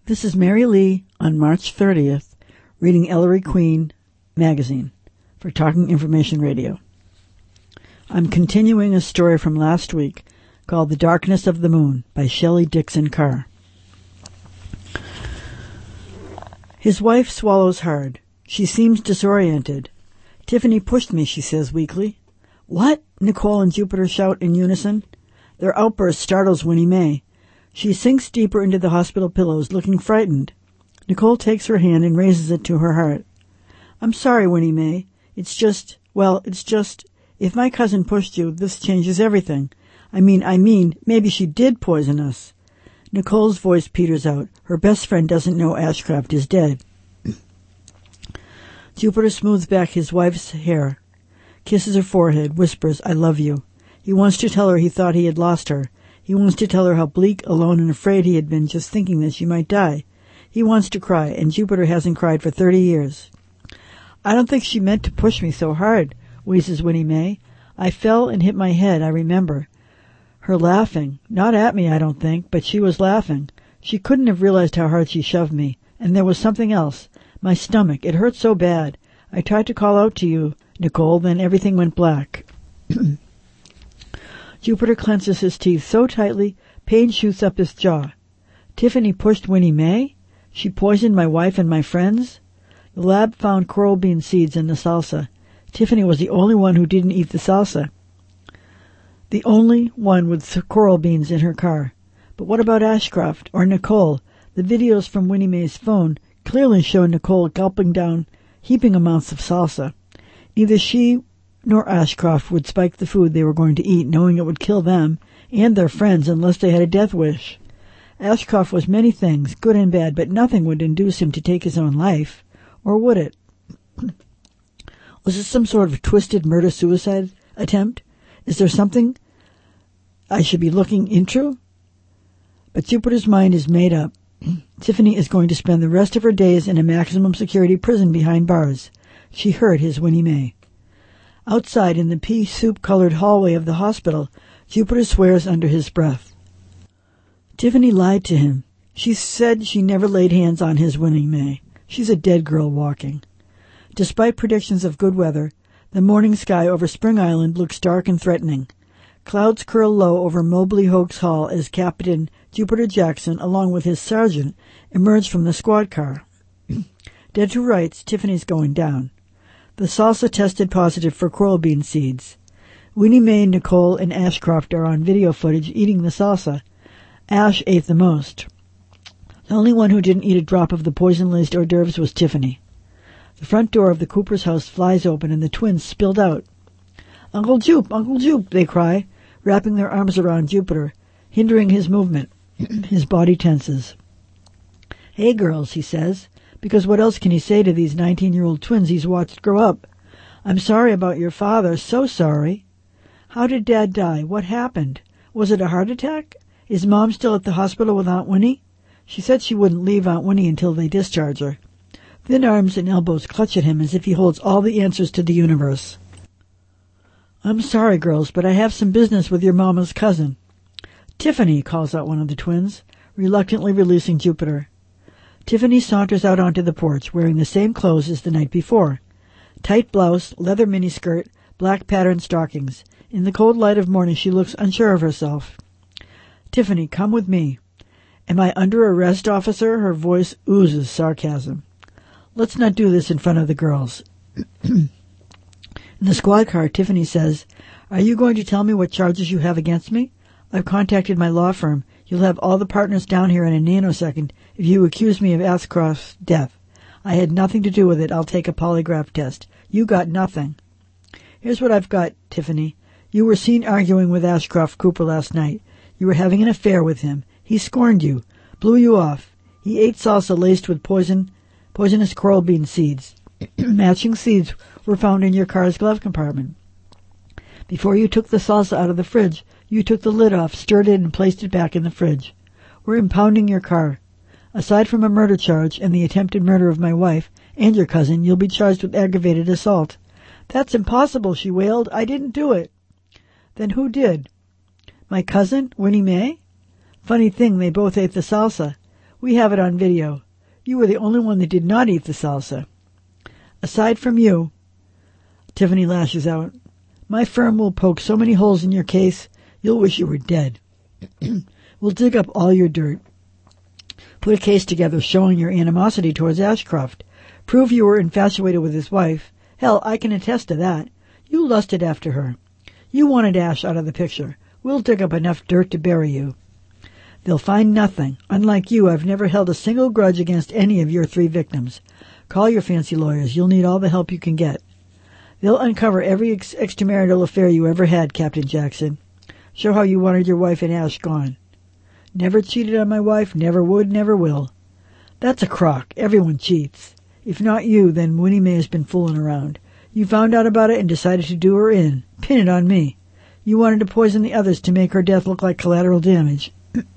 This is Mary Lee on March 30th, reading Ellery Queen magazine for Talking Information Radio. I'm continuing a story from last week called The Darkness of the Moon by Shelley Dixon Carr. His wife swallows hard. She seems disoriented. Tiffany pushed me, she says weakly. What? Nicole and Jupiter shout in unison. Their outburst startles Winnie Mae. She sinks deeper into the hospital pillows, looking frightened. Nicole takes her hand and raises it to her heart. I'm sorry, Winnie Mae. It's just, if my cousin pushed you, this changes everything. I mean, maybe she did poison us. Nicole's voice peters out. Her best friend doesn't know Ashcraft is dead. Jupiter smooths back his wife's hair, kisses her forehead, whispers, I love you. He wants to tell her he thought he had lost her. He wants to tell her how bleak, alone, and afraid he had been just thinking that she might die. He wants to cry, and Jupiter hasn't cried for 30 years. I don't think she meant to push me so hard, wheezes Winnie Mae. I fell and hit my head, I remember. Her laughing. Not at me, I don't think, but she was laughing. She couldn't have realized how hard she shoved me. And there was something else. My stomach. It hurt so bad. I tried to call out to you, Nicole, then everything went black. Jupiter clenches his teeth so tightly, pain shoots up his jaw. Tiffany pushed Winnie Mae? She poisoned my wife and my friends? The lab found coral bean seeds in the salsa. Tiffany was the only one who didn't eat the salsa. The only one with coral beans in her car. But what about Ashcraft or Nicole? The videos from Winnie Mae's phone clearly show Nicole gulping down heaping amounts of salsa. Neither she nor Ashcraft would spike the food they were going to eat, knowing it would kill them and their friends unless they had a death wish. Ashcraft was many things, good and bad, but nothing would induce him to take his own life. Or would it? Was this some sort of twisted murder-suicide attempt? Is there something I should be looking into? But Jupiter's mind is made up. Tiffany is going to spend the rest of her days in a maximum security prison behind bars. She heard his Winnie Mae. Outside in the pea soup-colored hallway of the hospital, Jupiter swears under his breath. Tiffany lied to him. She said she never laid hands on his Winnie Mae. She's a dead girl walking. Despite predictions of good weather, the morning sky over Spring Island looks dark and threatening. Clouds curl low over Mobley Hoax Hall as Captain Jupiter Jackson, along with his sergeant, emerge from the squad car. Dead to rights, Tiffany's going down. The salsa tested positive for coral bean seeds. Winnie Mae, Nicole, and Ashcraft are on video footage eating the salsa. Ash ate the most. The only one who didn't eat a drop of the poison-laced hors d'oeuvres was Tiffany. The front door of the Cooper's house flies open and the twins spilled out. Uncle Jupe, they cry, wrapping their arms around Jupiter, hindering his movement. His body tenses. Hey, girls, he says, because what else can he say to these 19-year-old twins he's watched grow up? I'm sorry about your father, so sorry. How did Dad die? What happened? Was it a heart attack? Is Mom still at the hospital with Aunt Winnie? She said she wouldn't leave Aunt Winnie until they discharge her. Thin arms and elbows clutch at him as if he holds all the answers to the universe. I'm sorry, girls, but I have some business with your mama's cousin. Tiffany, calls out one of the twins, reluctantly releasing Jupiter. Tiffany saunters out onto the porch, wearing the same clothes as the night before. Tight blouse, leather miniskirt, black patterned stockings. In the cold light of morning she looks unsure of herself. Tiffany, come with me. Am I under arrest, officer? Her voice oozes sarcasm. Let's not do this in front of the girls. In the squad car, Tiffany says, Are you going to tell me what charges you have against me? I've contacted my law firm. You'll have all the partners down here in a nanosecond if you accuse me of Ashcraft's death. I had nothing to do with it. I'll take a polygraph test. You got nothing. Here's what I've got, Tiffany. You were seen arguing with Ashcraft Cooper last night. You were having an affair with him. He scorned you, blew you off. He ate salsa laced with poisonous coral bean seeds. Matching seeds were found in your car's glove compartment. Before you took the salsa out of the fridge, you took the lid off, stirred it, and placed it back in the fridge. We're impounding your car. Aside from a murder charge and the attempted murder of my wife and your cousin, you'll be charged with aggravated assault. That's impossible, she wailed. I didn't do it. Then who did? My cousin, Winnie Mae? Funny thing, they both ate the salsa. We have it on video. You were the only one that did not eat the salsa. Aside from you, Tiffany lashes out, my firm will poke so many holes in your case, you'll wish you were dead. We'll dig up all your dirt. Put a case together showing your animosity towards Ashcroft. Prove you were infatuated with his wife. Hell, I can attest to that. You lusted after her. You wanted Ash out of the picture. We'll dig up enough dirt to bury you. They'll find nothing. Unlike you, I've never held a single grudge against any of your 3 victims. Call your fancy lawyers. You'll need all the help you can get. They'll uncover every extramarital affair you ever had, Captain Jackson. Show how you wanted your wife and Ash gone. Never cheated on my wife, never would, never will. That's a crock. Everyone cheats. If not you, then Winnie Mae has been fooling around. You found out about it and decided to do her in. Pin it on me. You wanted to poison the others to make her death look like collateral damage.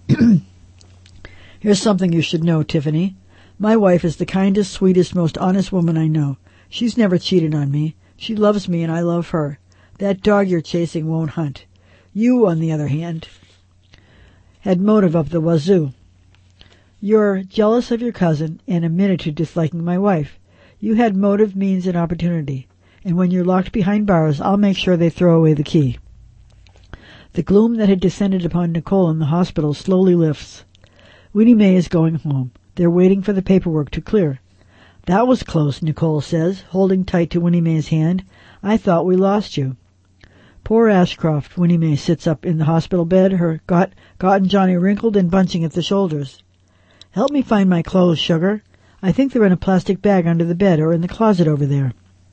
Here's something you should know, Tiffany. My wife is the kindest, sweetest, most honest woman I know. She's never cheated on me. She loves me and I love her. That dog you're chasing won't hunt. You, on the other hand, had motive of the wazoo. You're jealous of your cousin and admitted to disliking my wife. You had motive, means, and opportunity. And when you're locked behind bars, I'll make sure they throw away the key. The gloom that had descended upon Nicole in the hospital slowly lifts. Winnie Mae is going home. They're waiting for the paperwork to clear. That was close, Nicole says, holding tight to Winnie Mae's hand. I thought we lost you. Poor Ashcroft. Winnie Mae sits up in the hospital bed, her gotten Johnny wrinkled and bunching at the shoulders. Help me find my clothes, sugar. I think they're in a plastic bag under the bed or in the closet over there.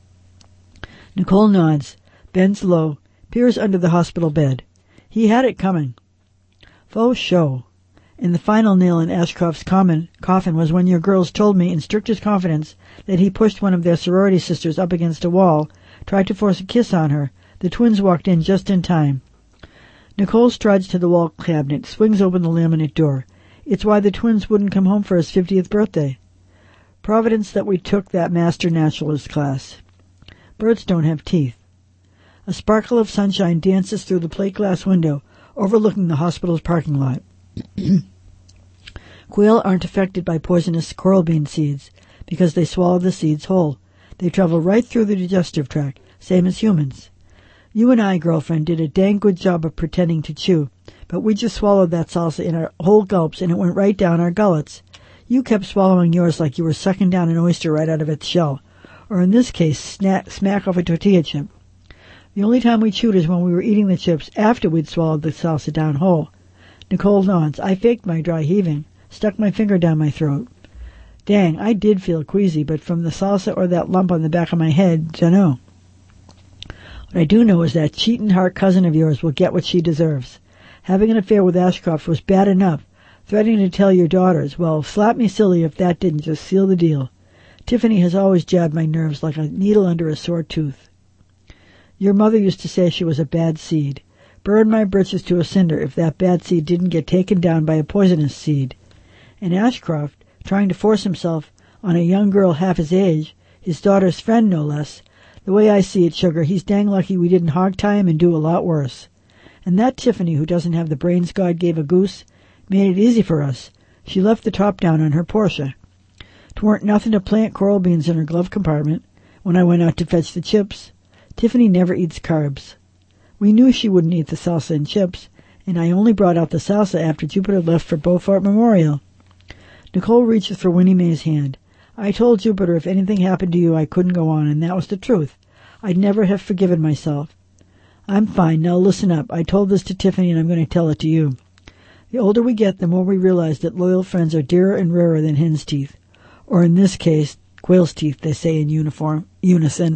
Nicole nods, bends low, peers under the hospital bed. He had it coming. Faux show. And the final nail in Ashcroft's coffin was when your girls told me in strictest confidence that he pushed one of their sorority sisters up against a wall, tried to force a kiss on her. The twins walked in just in time. Nicole strides to the wall cabinet, swings open the laminate door. It's why the twins wouldn't come home for his 50th birthday. Providence that we took that master naturalist class. Birds don't have teeth. A sparkle of sunshine dances through the plate glass window, overlooking the hospital's parking lot. Quail aren't affected by poisonous coral bean seeds, because they swallow the seeds whole. They travel right through the digestive tract, same as humans. You and I, girlfriend, did a dang good job of pretending to chew, but we just swallowed that salsa in our whole gulps, and it went right down our gullets. You kept swallowing yours like you were sucking down an oyster right out of its shell, or in this case, smack off a tortilla chip. The only time we chewed is when we were eating the chips after we'd swallowed the salsa down whole. Nicole nods. I faked my dry heaving, stuck my finger down my throat. Dang, I did feel queasy, but from the salsa or that lump on the back of my head, dunno. What I do know is that cheatin' heart cousin of yours will get what she deserves. Having an affair with Ashcroft was bad enough. Threatening to tell your daughters, well, slap me silly if that didn't just seal the deal. Tiffany has always jabbed my nerves like a needle under a sore tooth. Your mother used to say she was a bad seed. Burn my britches to a cinder if that bad seed didn't get taken down by a poisonous seed. And Ashcroft, trying to force himself on a young girl half his age, his daughter's friend no less, the way I see it, sugar, he's dang lucky we didn't hog-tie him and do a lot worse. And that Tiffany, who doesn't have the brains God gave a goose, made it easy for us. She left the top down on her Porsche. 'Twarn't nothing to plant coral beans in her glove compartment when I went out to fetch the chips. Tiffany never eats carbs. We knew she wouldn't eat the salsa and chips, and I only brought out the salsa after Jupiter left for Beaufort Memorial. Nicole reaches for Winnie Mae's hand. I told Jupiter if anything happened to you I couldn't go on, and that was the truth. I'd never have forgiven myself. I'm fine. Now listen up. I told this to Tiffany, and I'm going to tell it to you. The older we get, the more we realize that loyal friends are dearer and rarer than hen's teeth. Or in this case, quail's teeth, they say in unison.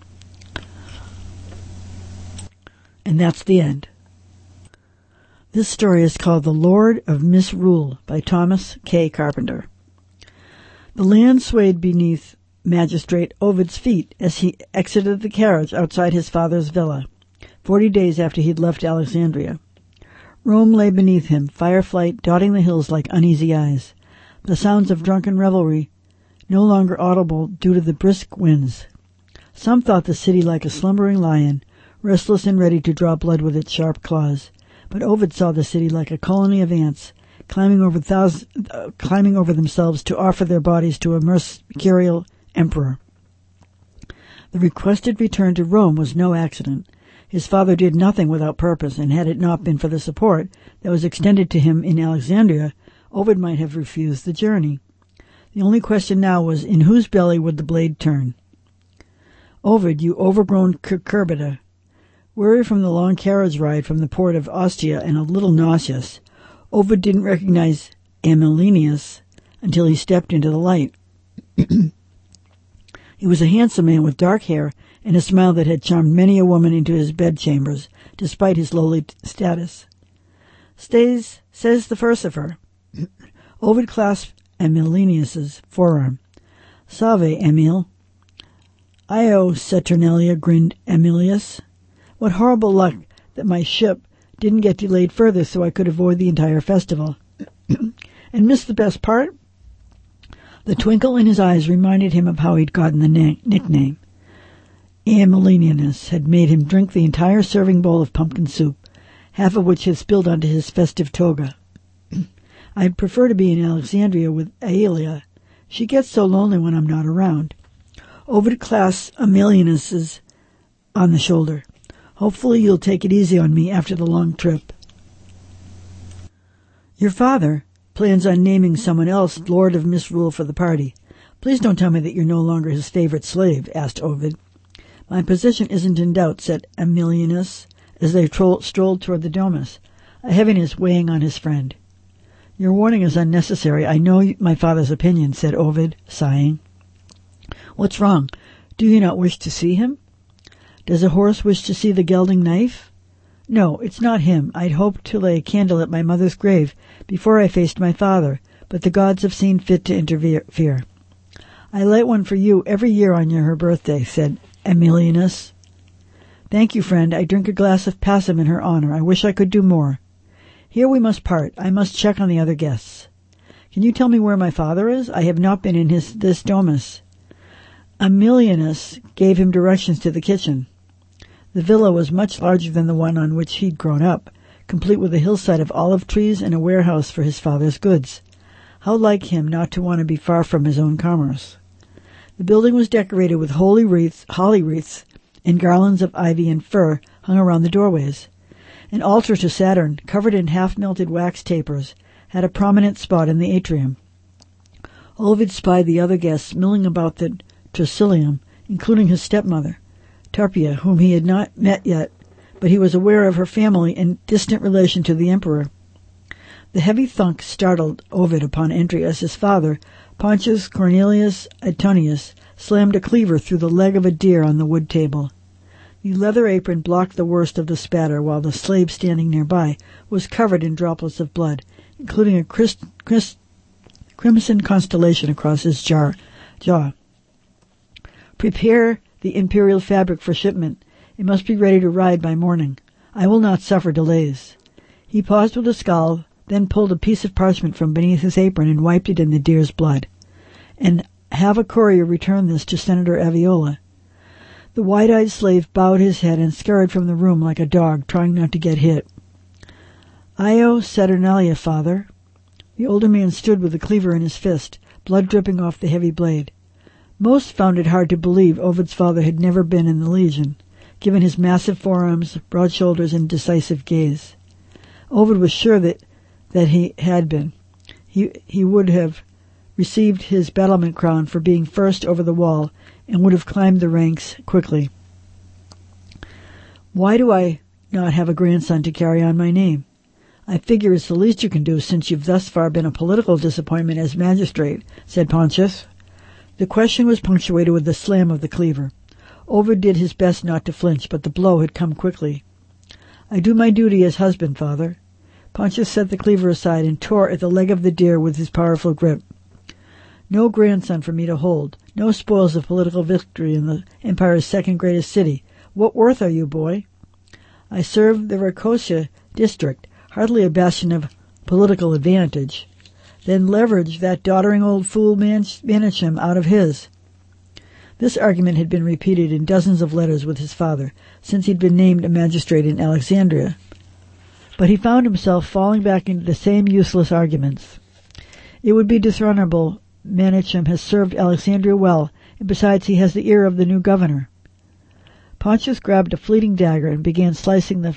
And that's the end. This story is called The Lord of Misrule by Thomas K. Carpenter. The land swayed beneath Magistrate Ovid's feet as he exited the carriage outside his father's villa, 40 days after he'd left Alexandria. Rome lay beneath him, fireflight dotting the hills like uneasy eyes, the sounds of drunken revelry no longer audible due to the brisk winds. Some thought the city like a slumbering lion, restless and ready to draw blood with its sharp claws, but Ovid saw the city like a colony of ants, climbing over themselves to offer their bodies to a mercurial emperor. The requested return to Rome was no accident. His father did nothing without purpose, and had it not been for the support that was extended to him in Alexandria, Ovid might have refused the journey. The only question now was, in whose belly would the blade turn? Ovid, you overgrown cucurbita. Weary from the long carriage ride from the port of Ostia and a little nauseous, Ovid didn't recognize Aemilianus until he stepped into the light. He was a handsome man with dark hair and a smile that had charmed many a woman into his bedchambers, despite his lowly status. Says the first of her. Ovid clasped Aemilianus's forearm. Salve, Emil. Io, Saturnalia, grinned Emilius. What horrible luck that my ship didn't get delayed further so I could avoid the entire festival. And miss the best part? The twinkle in his eyes reminded him of how he'd gotten the nickname. Aemilianus had made him drink the entire serving bowl of pumpkin soup, half of which had spilled onto his festive toga. I'd prefer to be in Alexandria with Aelia. She gets so lonely when I'm not around. Ovid clasped Aemilianus on the shoulder. Hopefully you'll take it easy on me after the long trip. Your father plans on naming someone else Lord of Misrule for the party. Please don't tell me that you're no longer his favorite slave, asked Ovid. My position isn't in doubt, said Aemilianus, as they strolled toward the domus, a heaviness weighing on his friend. Your warning is unnecessary. I know my father's opinion, said Ovid, sighing. What's wrong? Do you not wish to see him? Does a horse wish to see the gelding knife? No, it's not him. I'd hoped to lay a candle at my mother's grave before I faced my father, but the gods have seen fit to interfere. I light one for you every year on her birthday, said Aemilianus. Thank you, friend. I drink a glass of passum in her honor. I wish I could do more. Here we must part. I must check on the other guests. Can you tell me where my father is? I have not been in this domus. Aemilianus gave him directions to the kitchen. The villa was much larger than the one on which he'd grown up, complete with a hillside of olive trees and a warehouse for his father's goods. How like him not to want to be far from his own commerce. The building was decorated with holly wreaths, and garlands of ivy and fir hung around the doorways. An altar to Saturn, covered in half-melted wax tapers, had a prominent spot in the atrium. Ovid spied the other guests milling about the triclinium, including his stepmother, Tarpeia, whom he had not met yet, but he was aware of her family and distant relation to the emperor. The heavy thunk startled Ovid upon entry as his father, Pontius Cornelius Antonius, slammed a cleaver through the leg of a deer on the wood table. The leather apron blocked the worst of the spatter, while the slave standing nearby was covered in droplets of blood, including a crimson constellation across his jaw. Prepare the imperial fabric for shipment. It must be ready to ride by morning. I will not suffer delays. He paused with a scowl, then pulled a piece of parchment from beneath his apron and wiped it in the deer's blood. And have a courier return this to Senator Aviola. The wide-eyed slave bowed his head and scurried from the room like a dog, trying not to get hit. Io Saturnalia, father. The older man stood with the cleaver in his fist, blood dripping off the heavy blade. Most found it hard to believe Ovid's father had never been in the Legion, given his massive forearms, broad shoulders, and decisive gaze. Ovid was sure that he had been. He would have received his battlement crown for being first over the wall and would have climbed the ranks quickly. Why do I not have a grandson to carry on my name? I figure it's the least you can do since you've thus far been a political disappointment as magistrate, said Pontius. The question was punctuated with the slam of the cleaver. Ovid did his best not to flinch, but the blow had come quickly. I do my duty as husband, father. Pontius set the cleaver aside and tore at the leg of the deer with his powerful grip. No grandson for me to hold, no spoils of political victory in the Empire's second greatest city. What worth are you, boy? I serve the Rakosia district, hardly a bastion of political advantage. Then leverage that doddering old fool Manachim out of his. This argument had been repeated in dozens of letters with his father since he'd been named a magistrate in Alexandria. But he found himself falling back into the same useless arguments. It would be dishonorable. Menachem has served Alexandria well, and besides he has the ear of the new governor. Pontius grabbed a filleting dagger and began slicing the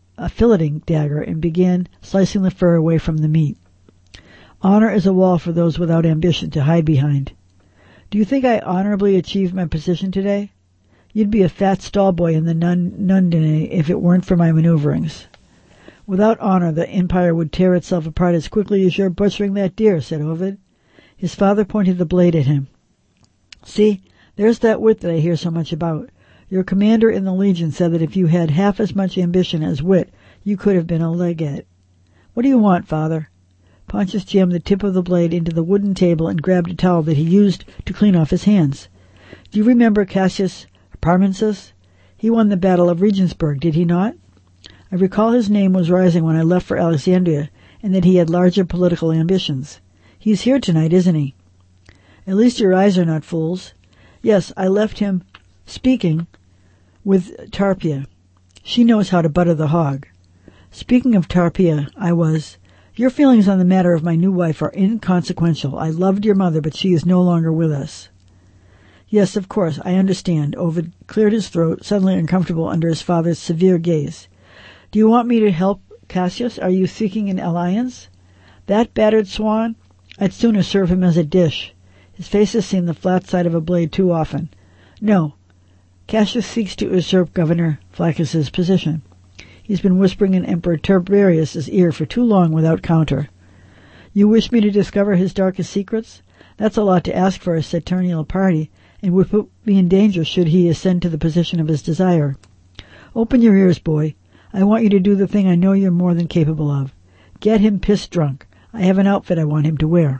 fur away from the meat. Honor is a wall for those without ambition to hide behind. Do you think I honorably achieved my position today? You'd be a fat stall boy in the Nundine if it weren't for my maneuverings. Without honor, the empire would tear itself apart as quickly as you're butchering that deer, said Ovid. His father pointed the blade at him. See, there's that wit that I hear so much about. Your commander in the Legion said that if you had half as much ambition as wit, you could have been a legate. What do you want, father? Pontius jammed the tip of the blade into the wooden table and grabbed a towel that he used to clean off his hands. Do you remember Cassius Parmensis? He won the Battle of Regensburg, did he not? I recall his name was rising when I left for Alexandria, and that he had larger political ambitions. He's here tonight, isn't he? At least your eyes are not fools. Yes, I left him speaking with Tarpeia. She knows how to butter the hog. Speaking of Tarpeia, your feelings on the matter of my new wife are inconsequential. I loved your mother, but she is no longer with us. Yes, of course, I understand. Ovid cleared his throat, suddenly uncomfortable under his father's severe gaze. Do you want me to help Cassius? Are you seeking an alliance? That battered swan? I'd sooner serve him as a dish. His face has seen the flat side of a blade too often. No. Cassius seeks to usurp Governor Flaccus's position. He's been whispering in Emperor Tiberius's ear for too long without counter. You wish me to discover his darkest secrets? That's a lot to ask for a Saturnial party, and would put me in danger should he ascend to the position of his desire. Open your ears, boy. I want you to do the thing I know you're more than capable of. Get him pissed drunk. I have an outfit I want him to wear.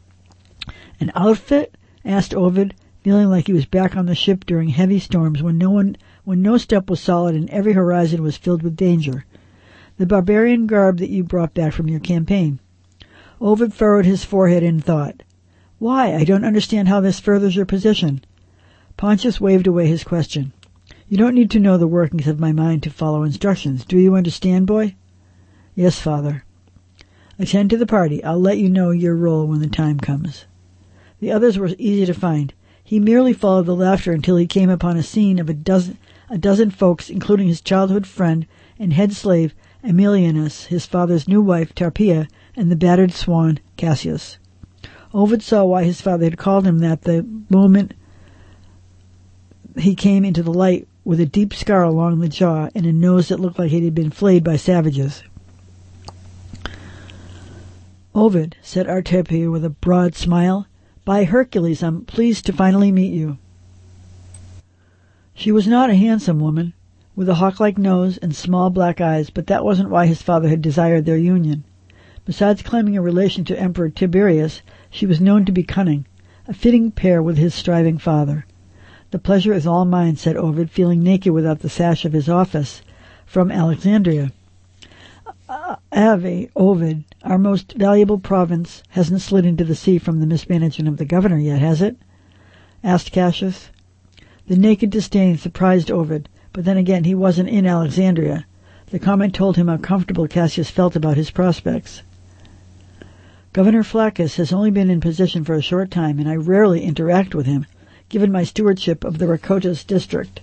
An outfit? Asked Ovid, feeling like he was back on the ship during heavy storms when no step was solid and every horizon was filled with danger. The barbarian garb that you brought back from your campaign. Ovid furrowed his forehead in thought. Why? I don't understand how this furthers your position. Pontius waved away his question. You don't need to know the workings of my mind to follow instructions. Do you understand, boy? Yes, father. Attend to the party. I'll let you know your role when the time comes. The others were easy to find. He merely followed the laughter until he came upon a scene of a dozen folks, including his childhood friend and head slave, Aemilianus, his father's new wife, Tarpeia, and the battered swan, Cassius. Ovid saw why his father had called him that the moment he came into the light with a deep scar along the jaw and a nose that looked like it had been flayed by savages. Ovid, said Tarpeia with a broad smile, by Hercules, I'm pleased to finally meet you. She was not a handsome woman, with a hawk-like nose and small black eyes, but that wasn't why his father had desired their union. Besides claiming a relation to Emperor Tiberius, she was known to be cunning, a fitting pair with his striving father. The pleasure is all mine, said Ovid, feeling naked without the sash of his office, from Alexandria. Ave, Ovid, our most valuable province hasn't slid into the sea from the mismanagement of the governor yet, has it? Asked Cassius. The naked disdain surprised Ovid, but then again he wasn't in Alexandria. The comment told him how comfortable Cassius felt about his prospects. Governor Flaccus has only been in position for a short time, and I rarely interact with him, given my stewardship of the Rakotis district.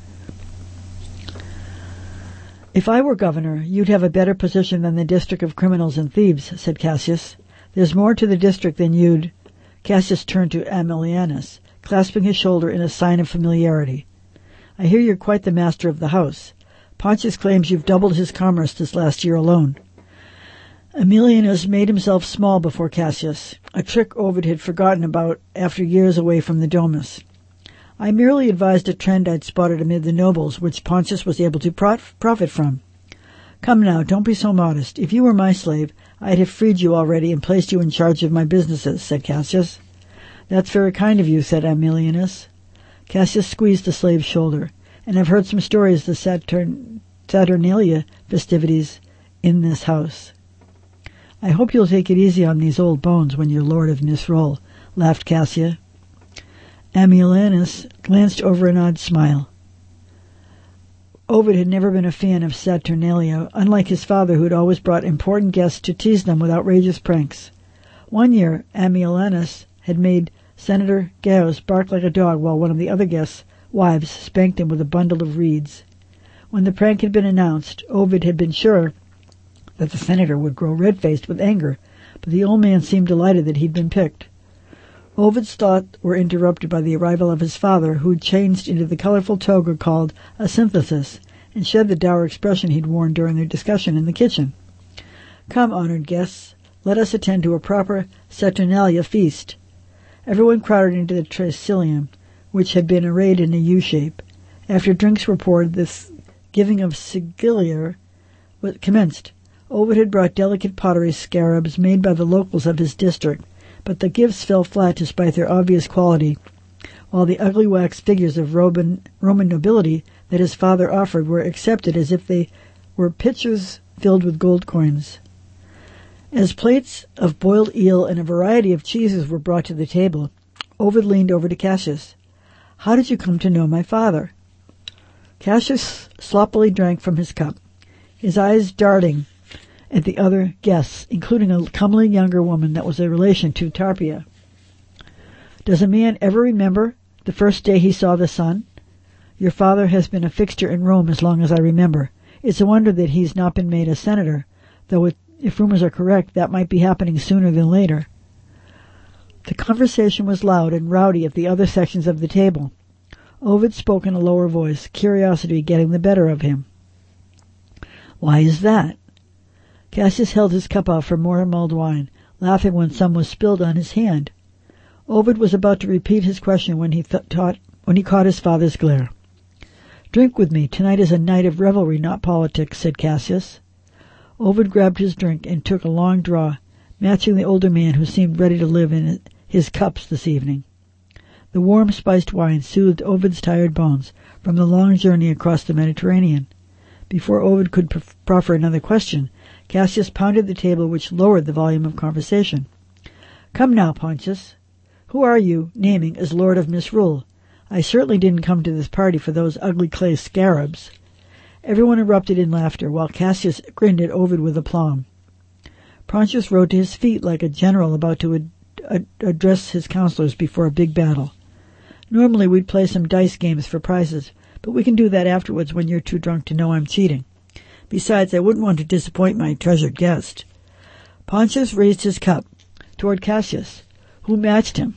If I were governor, you'd have a better position than the district of criminals and thieves, said Cassius. There's more to the district than you'd... Cassius turned to Aemilianus, clasping his shoulder in a sign of familiarity. I hear you're quite the master of the house. Pontius claims you've doubled his commerce this last year alone. Aemilianus made himself small before Cassius, a trick Ovid had forgotten about after years away from the Domus. I merely advised a trend I'd spotted amid the nobles, which Pontius was able to profit from. Come now, don't be so modest. If you were my slave, I'd have freed you already and placed you in charge of my businesses, said Cassius. That's very kind of you, said Aemilianus. Cassius squeezed the slave's shoulder. And I've heard some stories of the Saturnalia festivities in this house. I hope you'll take it easy on these old bones when you're lord of Misrol, laughed Cassius. Aemilianus glanced over an odd smile. Ovid had never been a fan of Saturnalia, unlike his father, who had always brought important guests to tease them with outrageous pranks. One year, Aemilianus had made Senator Gaius bark like a dog while one of the other guests' wives spanked him with a bundle of reeds. When the prank had been announced, Ovid had been sure that the senator would grow red-faced with anger, but the old man seemed delighted that he'd been picked. Ovid's thoughts were interrupted by the arrival of his father, who had changed into the colorful toga called a synthesis, and shed the dour expression he'd worn during their discussion in the kitchen. "Come, honored guests, let us attend to a proper Saturnalia feast." Everyone crowded into the triclinium, which had been arrayed in a U-shape. After drinks were poured, this giving of sigillia commenced. Ovid had brought delicate pottery scarabs made by the locals of his district, but the gifts fell flat despite their obvious quality, while the ugly wax figures of Roman nobility that his father offered were accepted as if they were pitchers filled with gold coins. As plates of boiled eel and a variety of cheeses were brought to the table, Ovid leaned over to Cassius. "How did you come to know my father?" Cassius sloppily drank from his cup, his eyes darting at the other guests, including a comely younger woman that was a relation to Tarpeia. "Does a man ever remember the first day he saw the sun? Your father has been a fixture in Rome as long as I remember. It's a wonder that he's not been made a senator, though if rumors are correct, that might be happening sooner than later." The conversation was loud and rowdy at the other sections of the table. Ovid spoke in a lower voice, curiosity getting the better of him. "Why is that?" Cassius held his cup out for more mulled wine, laughing when some was spilled on his hand. Ovid was about to repeat his question when he caught his father's glare. "Drink with me. Tonight is a night of revelry, not politics," said Cassius. Ovid grabbed his drink and took a long draw, matching the older man who seemed ready to live in his cups this evening. The warm, spiced wine soothed Ovid's tired bones from the long journey across the Mediterranean. Before Ovid could proffer another question, Cassius pounded the table, which lowered the volume of conversation. "Come now, Pontius. Who are you naming as Lord of Misrule? I certainly didn't come to this party for those ugly clay scarabs." Everyone erupted in laughter, while Cassius grinned at Ovid with aplomb. Pontius rose to his feet like a general about to address his counselors before a big battle. "Normally we'd play some dice games for prizes, but we can do that afterwards when you're too drunk to know I'm cheating. Besides, I wouldn't want to disappoint my treasured guest." Pontius raised his cup toward Cassius, who matched him.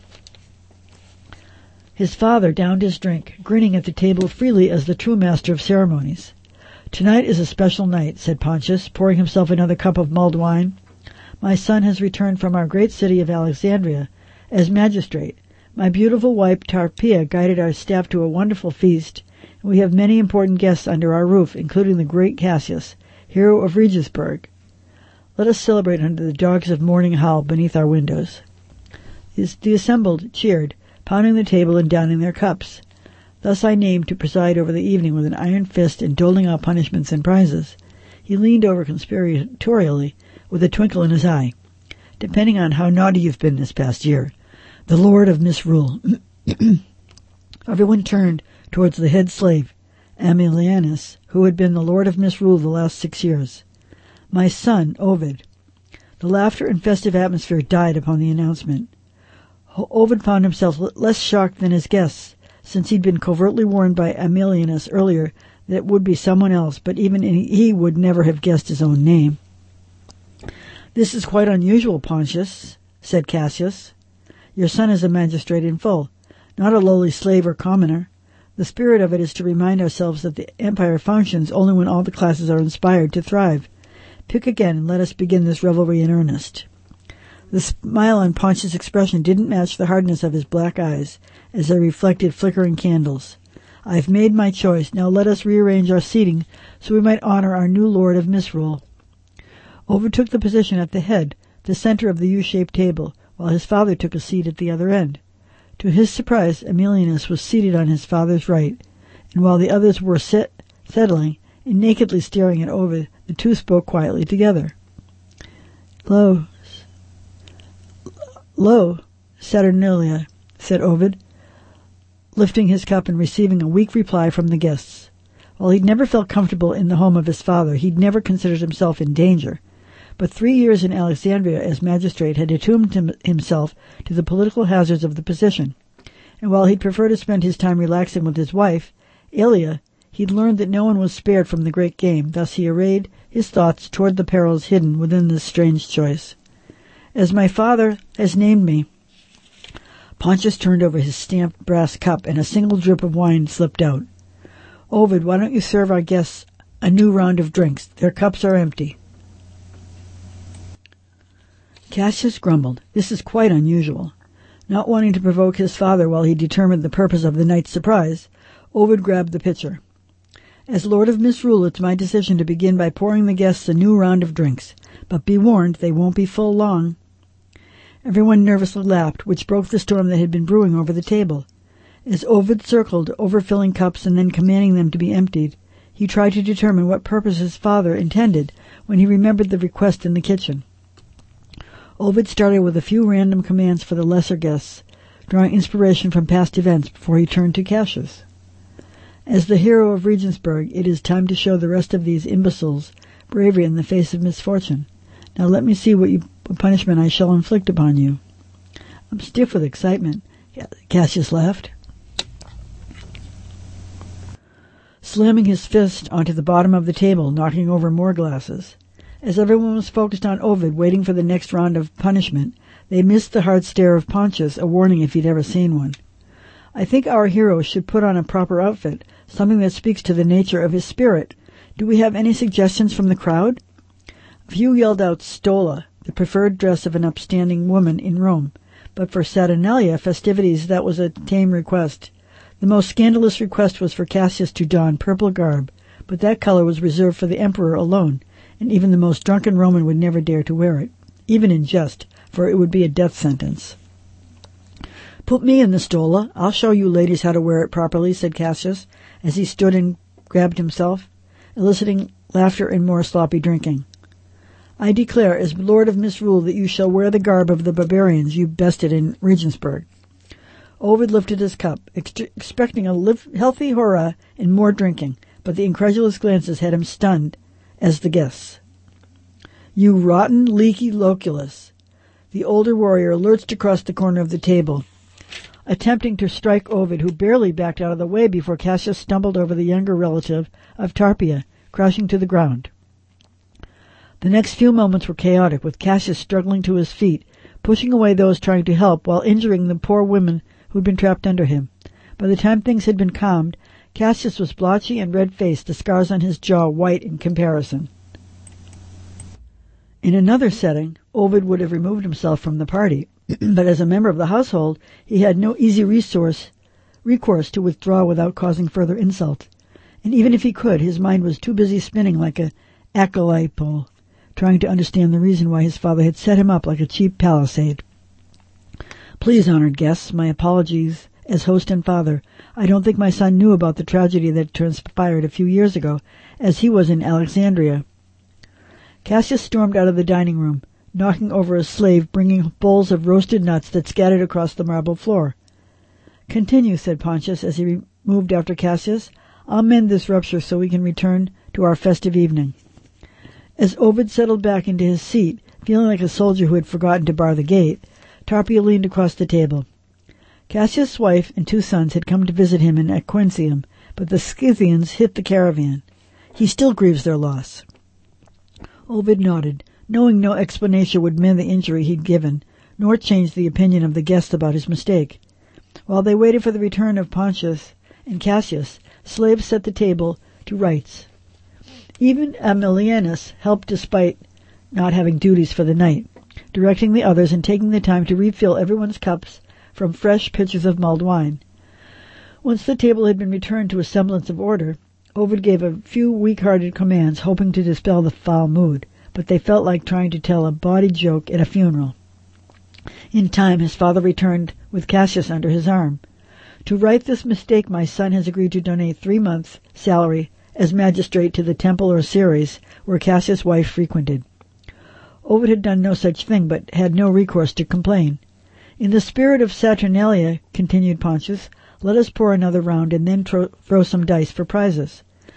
His father downed his drink, grinning at the table freely as the true master of ceremonies. "Tonight is a special night," said Pontius, pouring himself another cup of mulled wine. "My son has returned from our great city of Alexandria as magistrate. My beautiful wife Tarpeia guided our staff to a wonderful feast, and we have many important guests under our roof, including the great Cassius, hero of Regisburg. Let us celebrate under the dogs of morning howl beneath our windows." The assembled cheered, pounding the table and downing their cups. "Thus I named to preside over the evening with an iron fist and doling out punishments and prizes." He leaned over conspiratorially with a twinkle in his eye. "Depending on how naughty you've been this past year, the Lord of Misrule." Everyone turned towards the head slave, Aemilianus, who had been the Lord of Misrule the last 6 years. "My son, Ovid." The laughter and festive atmosphere died upon the announcement. Ovid found himself less shocked than his guests, since he'd been covertly warned by Aemilianus earlier that it would be someone else, but even he would never have guessed his own name. "This is quite unusual, Pontius," said Cassius. "Your son is a magistrate in full, not a lowly slave or commoner. The spirit of it is to remind ourselves that the empire functions only when all the classes are inspired to thrive. Pick again and let us begin this revelry in earnest." The smile on Pontius' expression didn't match the hardness of his black eyes as they reflected flickering candles. "I've made my choice. Now let us rearrange our seating so we might honor our new Lord of Misrule." Ovid took the position at the head, the center of the U-shaped table, while his father took a seat at the other end. To his surprise, Aemilianus was seated on his father's right, and while the others were settling and nakedly staring at Ovid, the two spoke quietly together. "Lo, Saturnalia," said Ovid, lifting his cup and receiving a weak reply from the guests. While he'd never felt comfortable in the home of his father, he'd never considered himself in danger. But 3 years in Alexandria as magistrate had attuned himself to the political hazards of the position. And while he'd prefer to spend his time relaxing with his wife, Aelia, he'd learned that no one was spared from the great game. Thus he arrayed his thoughts toward the perils hidden within this strange choice. As my father has named me, Pontius turned over his stamped brass cup, and a single drip of wine slipped out. Ovid, why don't you serve our guests a new round of drinks? Their cups are empty. Cassius grumbled. This is quite unusual. Not wanting to provoke his father while he determined the purpose of the night's surprise, Ovid grabbed the pitcher. As Lord of Misrule, it's my decision to begin by pouring the guests a new round of drinks. But be warned, they won't be full long. Everyone nervously laughed, which broke the storm that had been brewing over the table. As Ovid circled, overfilling cups and then commanding them to be emptied, he tried to determine what purpose his father intended when he remembered the request in the kitchen. Ovid started with a few random commands for the lesser guests, drawing inspiration from past events before he turned to Cassius. As the hero of Regensburg, it is time to show the rest of these imbeciles bravery in the face of misfortune. Now let me see what punishment I shall inflict upon you. I'm stiff with excitement, Cassius laughed, slamming his fist onto the bottom of the table, knocking over more glasses. As everyone was focused on Ovid, waiting for the next round of punishment, they missed the hard stare of Pontius, a warning if he'd ever seen one. I think our hero should put on a proper outfit, something that speaks to the nature of his spirit. Do we have any suggestions from the crowd? A few yelled out stola, the preferred dress of an upstanding woman in Rome. But for Saturnalia festivities, that was a tame request. The most scandalous request was for Cassius to don purple garb, but that color was reserved for the emperor alone, and even the most drunken Roman would never dare to wear it, even in jest, for it would be a death sentence. Put me in the stola. I'll show you ladies how to wear it properly, said Cassius, as he stood and grabbed himself, eliciting laughter and more sloppy drinking. I declare, as Lord of Misrule, that you shall wear the garb of the barbarians you bested in Regensburg. Ovid lifted his cup, expecting a healthy hurrah and more drinking, but the incredulous glances had him stunned as the guests. You rotten, leaky loculus. The older warrior lurched across the corner of the table, attempting to strike Ovid, who barely backed out of the way before Cassius stumbled over the younger relative of Tarpeia, crashing to the ground. The next few moments were chaotic, with Cassius struggling to his feet, pushing away those trying to help while injuring the poor women who'd been trapped under him. By the time things had been calmed, Cassius was blotchy and red-faced, the scars on his jaw white in comparison. In another setting, Ovid would have removed himself from the party, but as a member of the household, he had no easy recourse to withdraw without causing further insult. And even if he could, his mind was too busy spinning like a acolyte pole, trying to understand the reason why his father had set him up like a cheap palisade. Please, honored guests, my apologies as host and father. I don't think my son knew about the tragedy that transpired a few years ago, as he was in Alexandria. Cassius stormed out of the dining room, knocking over a slave bringing bowls of roasted nuts that scattered across the marble floor. Continue, said Pontius as he moved after Cassius. I'll mend this rupture so we can return to our festive evening. As Ovid settled back into his seat, feeling like a soldier who had forgotten to bar the gate, Tarpeia leaned across the table. Cassius' wife and 2 sons had come to visit him in Aquensium, but the Scythians hit the caravan. He still grieves their loss. Ovid nodded, knowing no explanation would mend the injury he'd given, nor change the opinion of the guests about his mistake. While they waited for the return of Pontius and Cassius, slaves set the table to rights. Even Aemilianus helped despite not having duties for the night, directing the others and taking the time to refill everyone's cups from fresh pitchers of mulled wine. Once the table had been returned to a semblance of order, Ovid gave a few weak-hearted commands, hoping to dispel the foul mood, but they felt like trying to tell a bawdy joke at a funeral. In time, his father returned with Cassius under his arm. To right this mistake, my son has agreed to donate 3 months' salary as magistrate to the temple or Ceres, where Cassius' wife frequented. Ovid had done no such thing, but had no recourse to complain. In the spirit of Saturnalia, continued Pontius, let us pour another round and then throw some dice for prizes.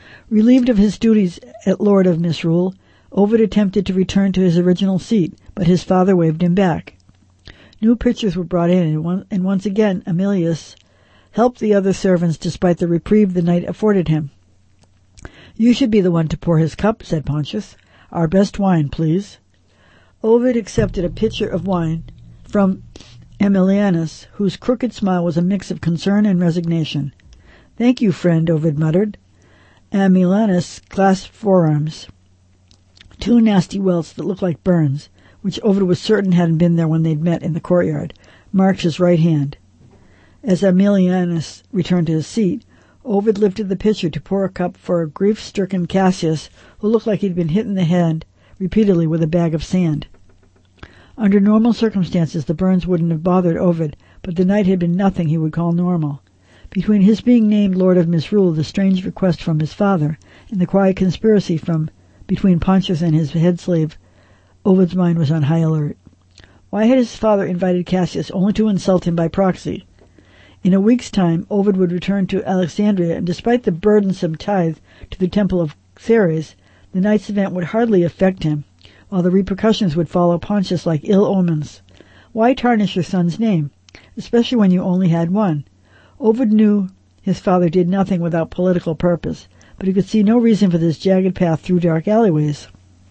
Relieved of his duties at Lord of Misrule, Ovid attempted to return to his original seat, but his father waved him back. New pitchers were brought in, and once again Emilius helped the other servants despite the reprieve the knight afforded him. "You should be the one to pour his cup," said Pontius. "Our best wine, please." Ovid accepted a pitcher of wine from Aemilianus, whose crooked smile was a mix of concern and resignation. "Thank you, friend," Ovid muttered. Aemilianus clasped forearms, two nasty welts that looked like burns, which Ovid was certain hadn't been there when they'd met in the courtyard, marked his right hand. As Aemilianus returned to his seat, Ovid lifted the pitcher to pour a cup for a grief-stricken Cassius, who looked like he'd been hit in the head repeatedly with a bag of sand. Under normal circumstances, the burns wouldn't have bothered Ovid, but the night had been nothing he would call normal. Between his being named Lord of Misrule, the strange request from his father, and the quiet conspiracy between Pontius and his head slave, Ovid's mind was on high alert. Why had his father invited Cassius only to insult him by proxy? In a week's time, Ovid would return to Alexandria, and despite the burdensome tithe to the temple of Ceres, the night's event would hardly affect him, while the repercussions would follow Pontius like ill omens. Why tarnish your son's name, especially when you only had one? Ovid knew his father did nothing without political purpose, but he could see no reason for this jagged path through dark alleyways.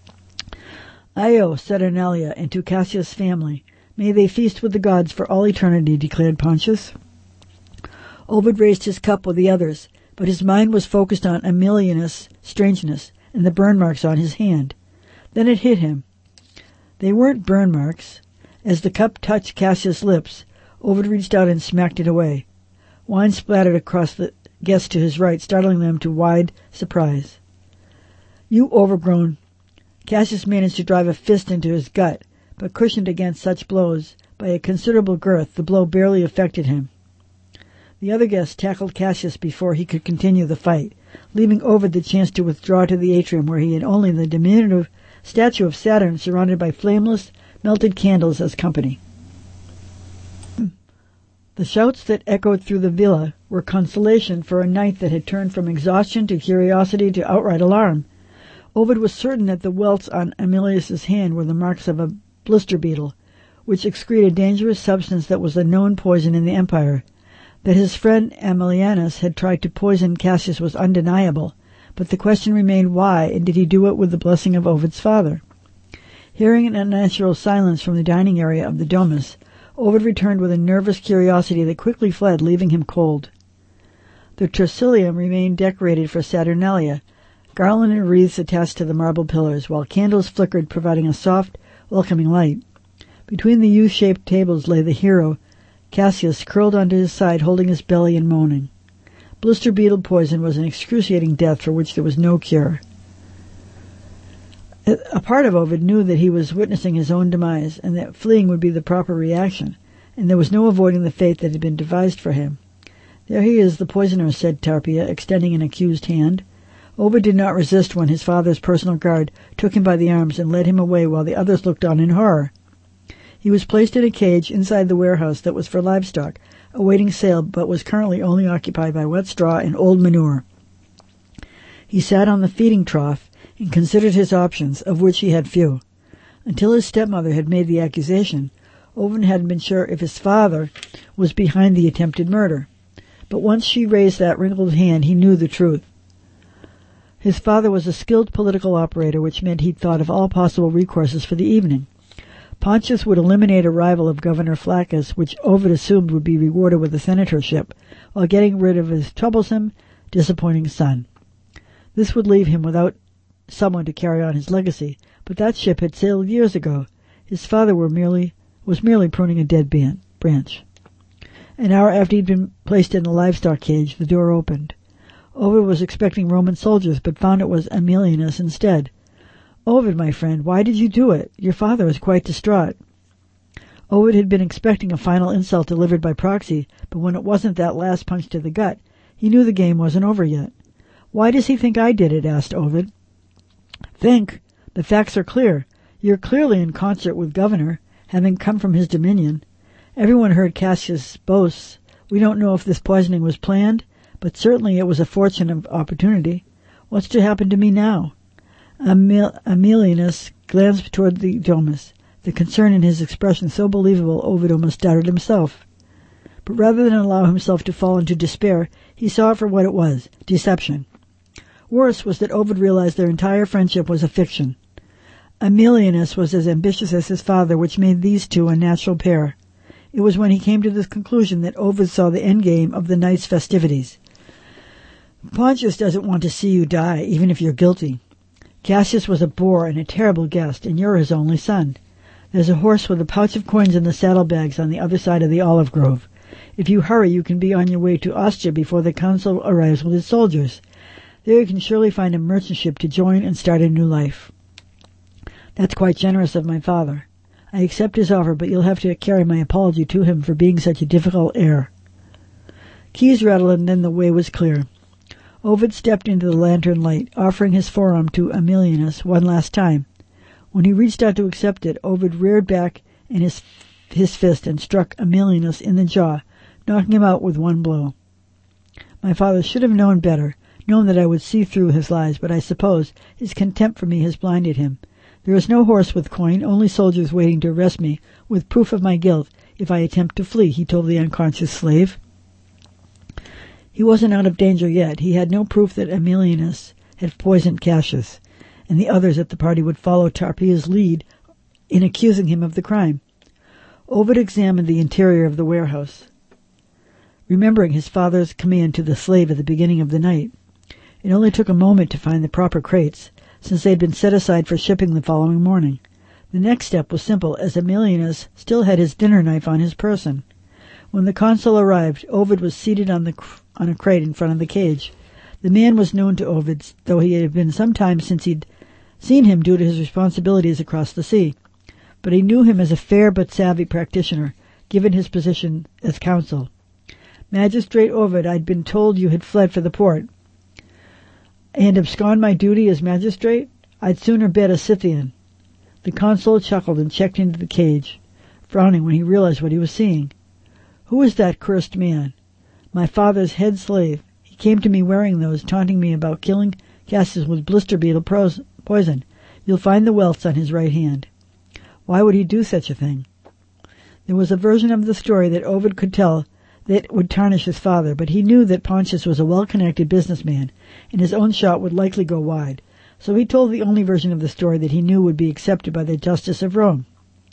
"Io, Saturnalia, and to Cassius' family. May they feast with the gods for all eternity," declared Pontius. Ovid raised his cup with the others, but his mind was focused on Aemilianus' strangeness and the burn marks on his hand. Then it hit him. They weren't burn marks. As the cup touched Cassius' lips, Ovid reached out and smacked it away. Wine splattered across the guests to his right, startling them to wide surprise. "You overgrown." Cassius managed to drive a fist into his gut, but cushioned against such blows by a considerable girth, the blow barely affected him. The other guests tackled Cassius before he could continue the fight, leaving Ovid the chance to withdraw to the atrium where he had only the diminutive statue of Saturn surrounded by flameless, melted candles as company. The shouts that echoed through the villa were consolation for a night that had turned from exhaustion to curiosity to outright alarm. Ovid was certain that the welts on Aemilius's hand were the marks of a blister beetle, which excreted a dangerous substance that was a known poison in the Empire. That his friend Aemilianus had tried to poison Cassius was undeniable, but the question remained why, and did he do it with the blessing of Ovid's father? Hearing an unnatural silence from the dining area of the Domus, Ovid returned with a nervous curiosity that quickly fled, leaving him cold. The triclinium remained decorated for Saturnalia, garlanded and wreaths attached to the marble pillars, while candles flickered, providing a soft, welcoming light. Between the U-shaped tables lay the hero, Cassius, curled onto his side, holding his belly and moaning. Blister beetle poison was an excruciating death for which there was no cure. A part of Ovid knew that he was witnessing his own demise, and that fleeing would be the proper reaction, and there was no avoiding the fate that had been devised for him. "There he is, the poisoner," said Tarpeia, extending an accused hand. Ovid did not resist when his father's personal guard took him by the arms and led him away while the others looked on in horror. He was placed in a cage inside the warehouse that was for livestock, awaiting sale, but was currently only occupied by wet straw and old manure. He sat on the feeding trough and considered his options, of which he had few. Until his stepmother had made the accusation, Ovid hadn't been sure if his father was behind the attempted murder. But once she raised that wrinkled hand, he knew the truth. His father was a skilled political operator, which meant he'd thought of all possible recourses for the evening. Pontius would eliminate a rival of Governor Flaccus, which Ovid assumed would be rewarded with a senatorship, while getting rid of his troublesome, disappointing son. This would leave him without someone to carry on his legacy, but that ship had sailed years ago. His father was merely pruning a dead branch. An hour after he'd been placed in the livestock cage, the door opened. Ovid was expecting Roman soldiers, but found it was Aemilianus instead. "Ovid, my friend, why did you do it? Your father is quite distraught." Ovid had been expecting a final insult delivered by proxy, but when it wasn't that last punch to the gut, he knew the game wasn't over yet. "Why does he think I did it?" asked Ovid. "Think? The facts are clear. You're clearly in concert with Governor, having come from his dominion. Everyone heard Cassius' boasts. We don't know if this poisoning was planned, but certainly it was a fortunate opportunity. What's to happen to me now? Aemilianus glanced toward the Domus, the concern in his expression so believable Ovid almost doubted himself. But rather than allow himself to fall into despair, he saw it for what it was, deception. Worse was that Ovid realized their entire friendship was a fiction. Aemilianus was as ambitious as his father, which made these two a natural pair. It was when he came to this conclusion that Ovid saw the endgame of the night's festivities. Pontius doesn't want to see you die, even if you're guilty. Cassius was a bore and a terrible guest, and you're his only son. There's a horse with a pouch of coins in the saddlebags on the other side of the olive grove. If you hurry, you can be on your way to Ostia before the consul arrives with his soldiers. There you can surely find a merchant ship to join and start a new life. That's quite generous of my father. I accept his offer, but you'll have to carry my apology to him for being such a difficult heir. Keys rattled, and then the way was clear. Ovid stepped into the lantern light, offering his forearm to Aemilianus one last time. When he reached out to accept it, Ovid reared back in his fist and struck Aemilianus in the jaw, knocking him out with one blow. My father should have known better, known that I would see through his lies, but I suppose his contempt for me has blinded him. There is no horse with coin, only soldiers waiting to arrest me, with proof of my guilt, if I attempt to flee, he told the unconscious slave. He wasn't out of danger yet. He had no proof that Aemilianus had poisoned Cassius, and the others at the party would follow Tarpeia's lead in accusing him of the crime. Ovid examined the interior of the warehouse, remembering his father's command to the slave at the beginning of the night. It only took a moment to find the proper crates, since they had been set aside for shipping the following morning. The next step was simple, as Aemilianus still had his dinner knife on his person. When the consul arrived, Ovid was seated on a crate in front of the cage. The man was known to Ovid, though he had been some time since he'd seen him due to his responsibilities across the sea. But he knew him as a fair but savvy practitioner, given his position as consul. Magistrate Ovid, I'd been told you had fled for the port, and abscond my duty as magistrate? I'd sooner bet a Scythian. The consul chuckled and checked into the cage, frowning when he realized what he was seeing. Who is that cursed man? My father's head slave. He came to me wearing those, taunting me about killing Cassius with blister beetle poison. You'll find the welts on his right hand. Why would he do such a thing? There was a version of the story that Ovid could tell that would tarnish his father, but he knew that Pontius was a well-connected businessman, and his own shot would likely go wide. So he told the only version of the story that he knew would be accepted by the justice of Rome.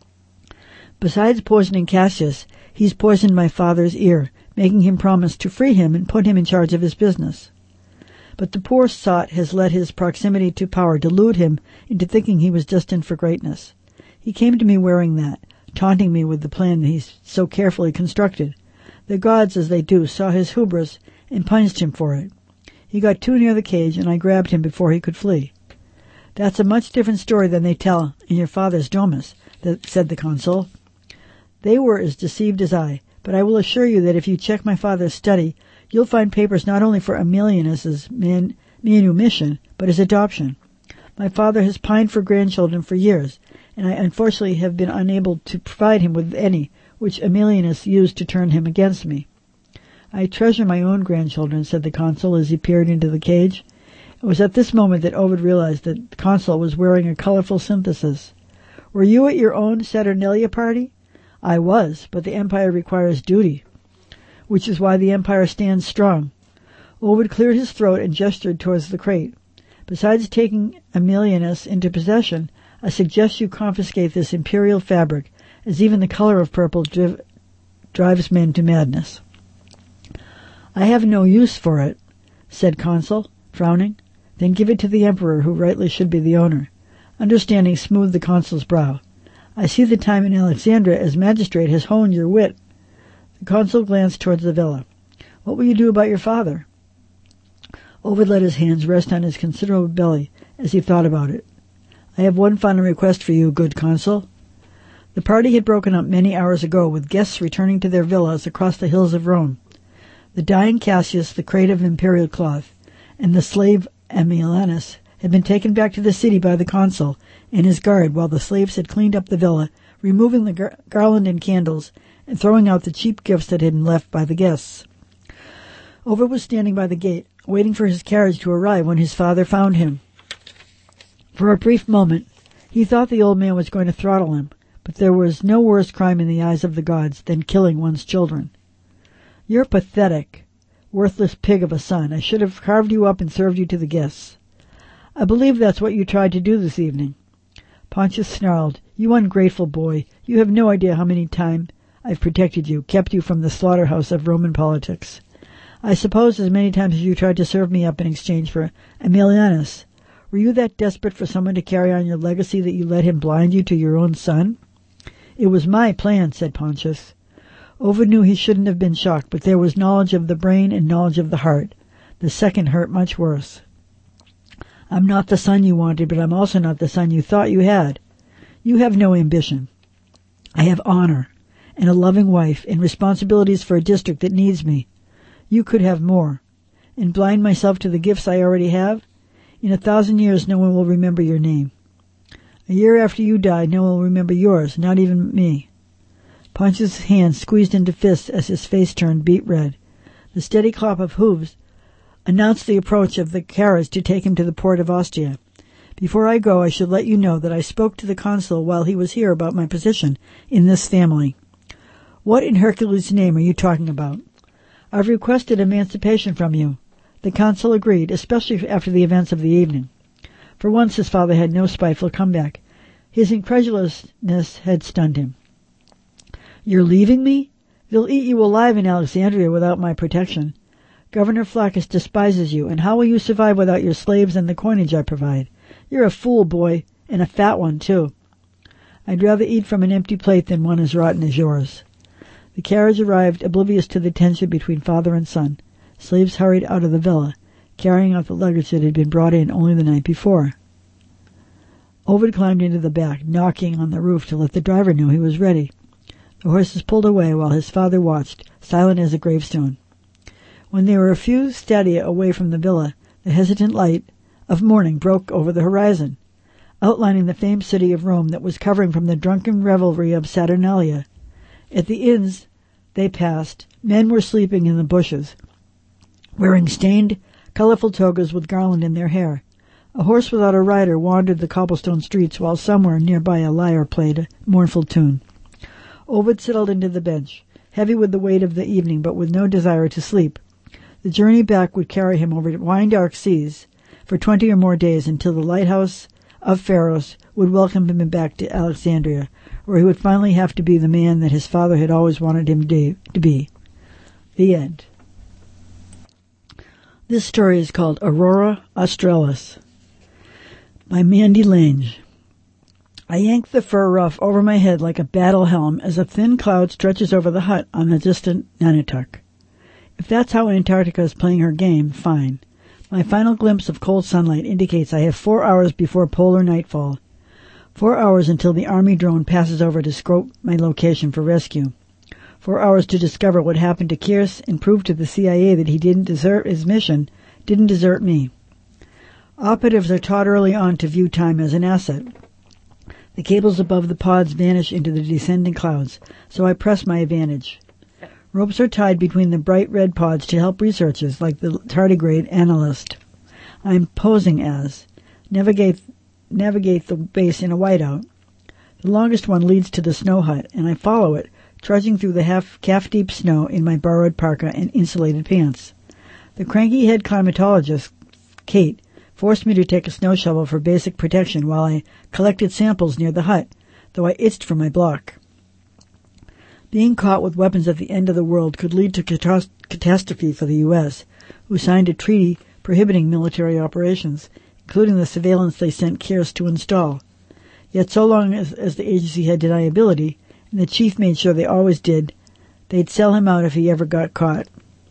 Besides poisoning Cassius, he's poisoned my father's ear, making him promise to free him and put him in charge of his business. But the poor sot has let his proximity to power delude him into thinking he was destined for greatness. He came to me wearing that, taunting me with the plan that he's so carefully constructed. The gods, as they do, saw his hubris and punished him for it. He got too near the cage, and I grabbed him before he could flee. That's a much different story than they tell in your father's domus, said the consul. They were as deceived as I, but I will assure you that if you check my father's study, you'll find papers not only for Aemilianus's manumission, but his adoption. My father has pined for grandchildren for years, and I unfortunately have been unable to provide him with any, which Aemilianus used to turn him against me. I treasure my own grandchildren, said the consul as he peered into the cage. It was at this moment that Ovid realized that the consul was wearing a colorful synthesis. Were you at your own Saturnalia party? I was, but the empire requires duty, which is why the empire stands strong. Ovid cleared his throat and gestured towards the crate. Besides taking Aemilianus into possession, I suggest you confiscate this imperial fabric, as even the color of purple drives men to madness. I have no use for it, said consul, frowning. Then give it to the emperor, who rightly should be the owner. Understanding smoothed the consul's brow. I see the time in Alexandria as magistrate has honed your wit. The consul glanced towards the villa. What will you do about your father? Ovid let his hands rest on his considerable belly as he thought about it. I have one final request for you, good consul. The party had broken up many hours ago, with guests returning to their villas across the hills of Rome. The dying Cassius, the crate of imperial cloth, and the slave Aemilianus had been taken back to the city by the consul and his guard, while the slaves had cleaned up the villa, removing the garland and candles, and throwing out the cheap gifts that had been left by the guests. Ovid was standing by the gate, waiting for his carriage to arrive when his father found him. For a brief moment, he thought the old man was going to throttle him, but there was no worse crime in the eyes of the gods than killing one's children. "You're pathetic, worthless pig of a son. I should have carved you up and served you to the guests." "I believe that's what you tried to do this evening." Pontius snarled. "You ungrateful boy. You have no idea how many times I've protected you, kept you from the slaughterhouse of Roman politics. I suppose as many times as you tried to serve me up in exchange for Aemilianus. Were you that desperate for someone to carry on your legacy that you let him blind you to your own son?" "It was my plan," said Pontius. Ovid knew he shouldn't have been shocked, but there was knowledge of the brain and knowledge of the heart. The second hurt much worse. "I'm not the son you wanted, but I'm also not the son you thought you had. You have no ambition. I have honor, and a loving wife, and responsibilities for a district that needs me. You could have more. And blind myself to the gifts I already have? In 1,000 years no one will remember your name. A year after you die, no one will remember yours, not even me." Pontius' hands squeezed into fists as his face turned beet red. The steady clop of hooves announced the approach of the carriage to take him to the port of Ostia. "Before I go, I should let you know that I spoke to the consul while he was here about my position in this family." "What in Hercules' name are you talking about?" "I've requested emancipation from you." The consul agreed, especially after the events of the evening. For once his father had no spiteful comeback. His incredulousness had stunned him. "You're leaving me? They'll eat you alive in Alexandria without my protection. Governor Flaccus despises you, and how will you survive without your slaves and the coinage I provide? You're a fool, boy, and a fat one, too." "I'd rather eat from an empty plate than one as rotten as yours." The carriage arrived, oblivious to the tension between father and son. Slaves hurried out of the villa, carrying out the luggage that had been brought in only the night before. Ovid climbed into the back, knocking on the roof to let the driver know he was ready. The horses pulled away while his father watched, silent as a gravestone. When they were a few stadia away from the villa, the hesitant light of morning broke over the horizon, outlining the famed city of Rome that was covering from the drunken revelry of Saturnalia. At the inns they passed, men were sleeping in the bushes, wearing stained, colorful togas with garland in their hair. A horse without a rider wandered the cobblestone streets, while somewhere nearby a lyre played a mournful tune. Ovid settled into the bench, heavy with the weight of the evening, but with no desire to sleep. The journey back would carry him over wine-dark seas for 20 or more days until the lighthouse of Pharos would welcome him back to Alexandria, where he would finally have to be the man that his father had always wanted him to be. The end. This story is called Aurora Australis by Mandy Lange. I yank the fur ruff over my head like a battle helm as a thin cloud stretches over the hut on the distant Nunatak. If that's how Antarctica is playing her game, fine. My final glimpse of cold sunlight indicates I have 4 hours before polar nightfall. 4 hours until the army drone passes over to scope my location for rescue. 4 hours to discover what happened to Kearse and prove to the CIA that he didn't desert his mission, didn't desert me. Operatives are taught early on to view time as an asset. The cables above the pods vanish into the descending clouds, so I press my advantage. Ropes are tied between the bright red pods to help researchers like the tardigrade analyst. I am posing as navigate the base in a whiteout. The longest one leads to the snow hut, and I follow it, trudging through the calf-deep snow in my borrowed parka and insulated pants. The cranky head climatologist, Kate, forced me to take a snow shovel for basic protection while I collected samples near the hut, though I itched for my block. Being caught with weapons at the end of the world could lead to catastrophe for the U.S., who signed a treaty prohibiting military operations, including the surveillance they sent Kearse to install. Yet so long as the agency had deniability, and the chief made sure they always did, they'd sell him out if he ever got caught.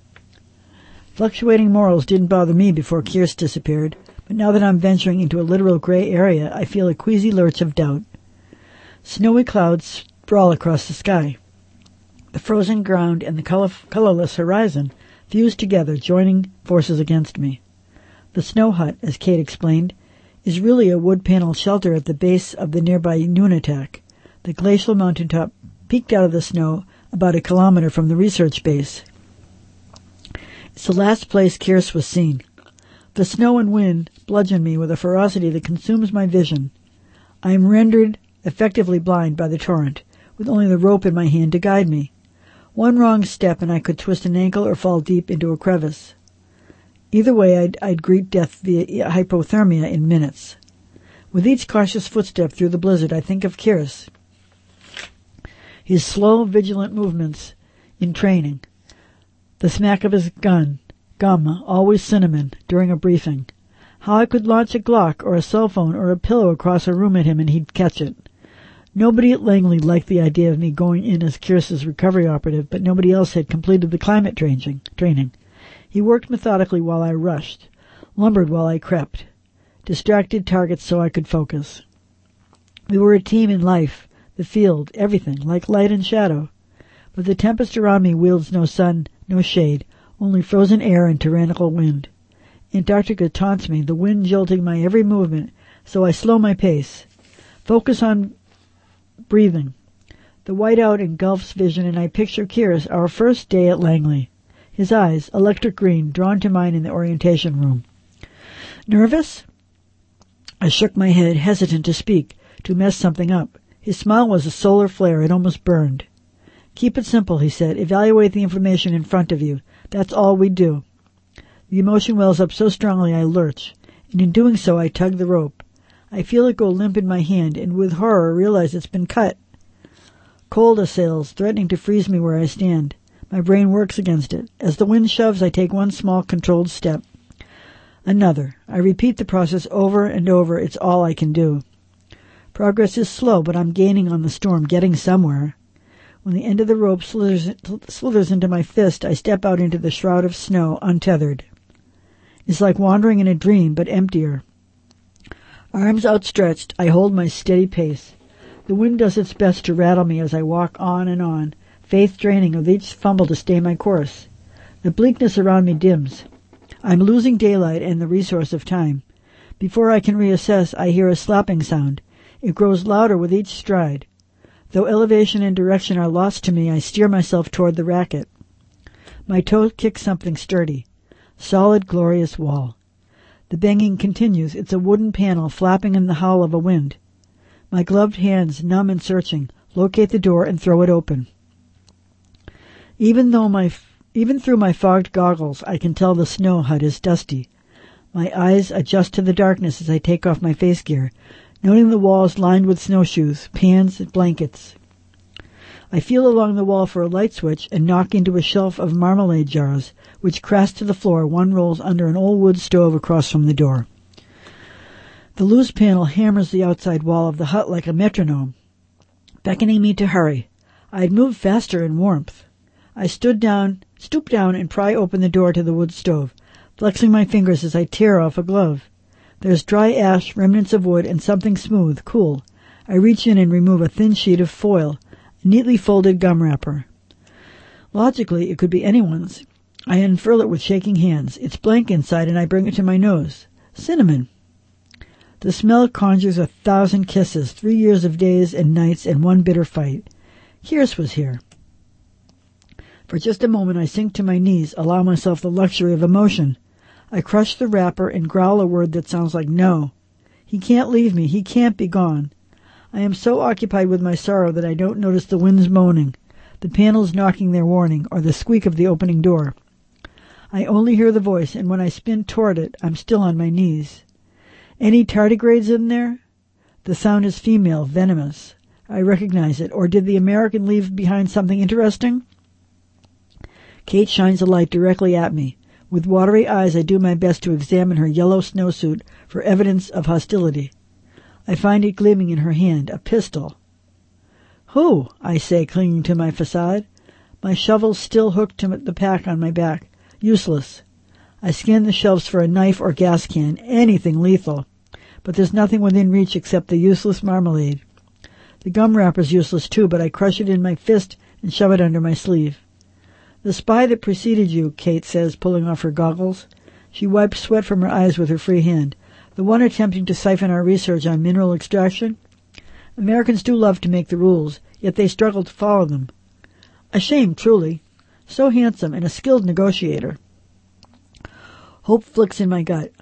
Fluctuating morals didn't bother me before Kearse disappeared, but now that I'm venturing into a literal gray area, I feel a queasy lurch of doubt. Snowy clouds sprawl across the sky. The frozen ground and the colorless horizon fuse together, joining forces against me. The snow hut, as Kate explained, is really a wood panel shelter at the base of the nearby Nunatak. The glacial mountaintop peeked out of the snow about 1 kilometer from the research base. It's the last place Kyrus was seen. The snow and wind bludgeon me with a ferocity that consumes my vision. I am rendered effectively blind by the torrent, with only the rope in my hand to guide me. One wrong step and I could twist an ankle or fall deep into a crevice. Either way, I'd greet death via hypothermia in minutes. With each cautious footstep through the blizzard, I think of Kyrus. His slow, vigilant movements in training. The smack of his gum, always cinnamon, during a briefing. How I could launch a Glock or a cell phone or a pillow across a room at him and he'd catch it. Nobody at Langley liked the idea of me going in as Kyrus's recovery operative, but nobody else had completed the climate training. He worked methodically while I rushed, lumbered while I crept, distracted targets so I could focus. We were a team in life, the field, everything, like light and shadow. But the tempest around me wields no sun, no shade, only frozen air and tyrannical wind. Antarctica taunts me, the wind jolting my every movement, so I slow my pace. Focus on breathing. The whiteout engulfs vision, and I picture Kyrus, our first day at Langley. His eyes, electric green, drawn to mine in the orientation room. Nervous? I shook my head, hesitant to speak, to mess something up. His smile was a solar flare. It almost burned. Keep it simple, he said. Evaluate the information in front of you. That's all we do. The emotion wells up so strongly I lurch, and in doing so I tug the rope. I feel it go limp in my hand, and with horror realize it's been cut. Cold assails, threatening to freeze me where I stand. My brain works against it. As the wind shoves, I take one small, controlled step. Another. I repeat the process over and over. It's all I can do. Progress is slow, but I'm gaining on the storm, getting somewhere. When the end of the rope slithers into my fist, I step out into the shroud of snow, untethered. It's like wandering in a dream, but emptier. Arms outstretched, I hold my steady pace. The wind does its best to rattle me as I walk on, faith draining with each fumble to stay my course. The bleakness around me dims. I'm losing daylight and the resource of time. Before I can reassess, I hear a slapping sound. It grows louder with each stride. Though elevation and direction are lost to me, I steer myself toward the racket. My toe kicks something sturdy. Solid, glorious wall. The banging continues. It's a wooden panel flapping in the howl of a wind. My gloved hands, numb and searching, locate the door and throw it open. Even through my fogged goggles, I can tell the snow hut is dusty. My eyes adjust to the darkness as I take off my face gear, noting the walls lined with snowshoes, pans, and blankets. I feel along the wall for a light switch and knock into a shelf of marmalade jars, which crash to the floor. One rolls under an old wood stove across from the door. The loose panel hammers the outside wall of the hut like a metronome, beckoning me to hurry. I had moved faster in warmth. I stoop down, and pry open the door to the wood stove, flexing my fingers as I tear off a glove. There's dry ash, remnants of wood, and something smooth, cool. I reach in and remove a thin sheet of foil, a neatly folded gum wrapper. Logically, it could be anyone's. I unfurl it with shaking hands. It's blank inside, and I bring it to my nose. Cinnamon. The smell conjures 1,000 kisses, 3 years of days and nights, and one bitter fight. Kyrus was here. For just a moment I sink to my knees, allow myself the luxury of emotion. I crush the wrapper and growl a word that sounds like no. He can't leave me. He can't be gone. I am so occupied with my sorrow that I don't notice the winds moaning, the panels knocking their warning, or the squeak of the opening door. I only hear the voice, and when I spin toward it, I'm still on my knees. Any tardigrades in there? The sound is female, venomous. I recognize it. Or did the American leave behind something interesting? Kate shines a light directly at me. With watery eyes, I do my best to examine her yellow snowsuit for evidence of hostility. I find it gleaming in her hand, a pistol. Who? I say, clinging to my facade. My shovel still hooked to the pack on my back. Useless. I scan the shelves for a knife or gas can, anything lethal. But there's nothing within reach except the useless marmalade. The gum wrapper's useless too, but I crush it in my fist and shove it under my sleeve. The spy that preceded you, Kate says, pulling off her goggles. She wipes sweat from her eyes with her free hand. The one attempting to siphon our research on mineral extraction? Americans do love to make the rules, yet they struggle to follow them. A shame, truly. So handsome and a skilled negotiator. Hope flicks in my gut.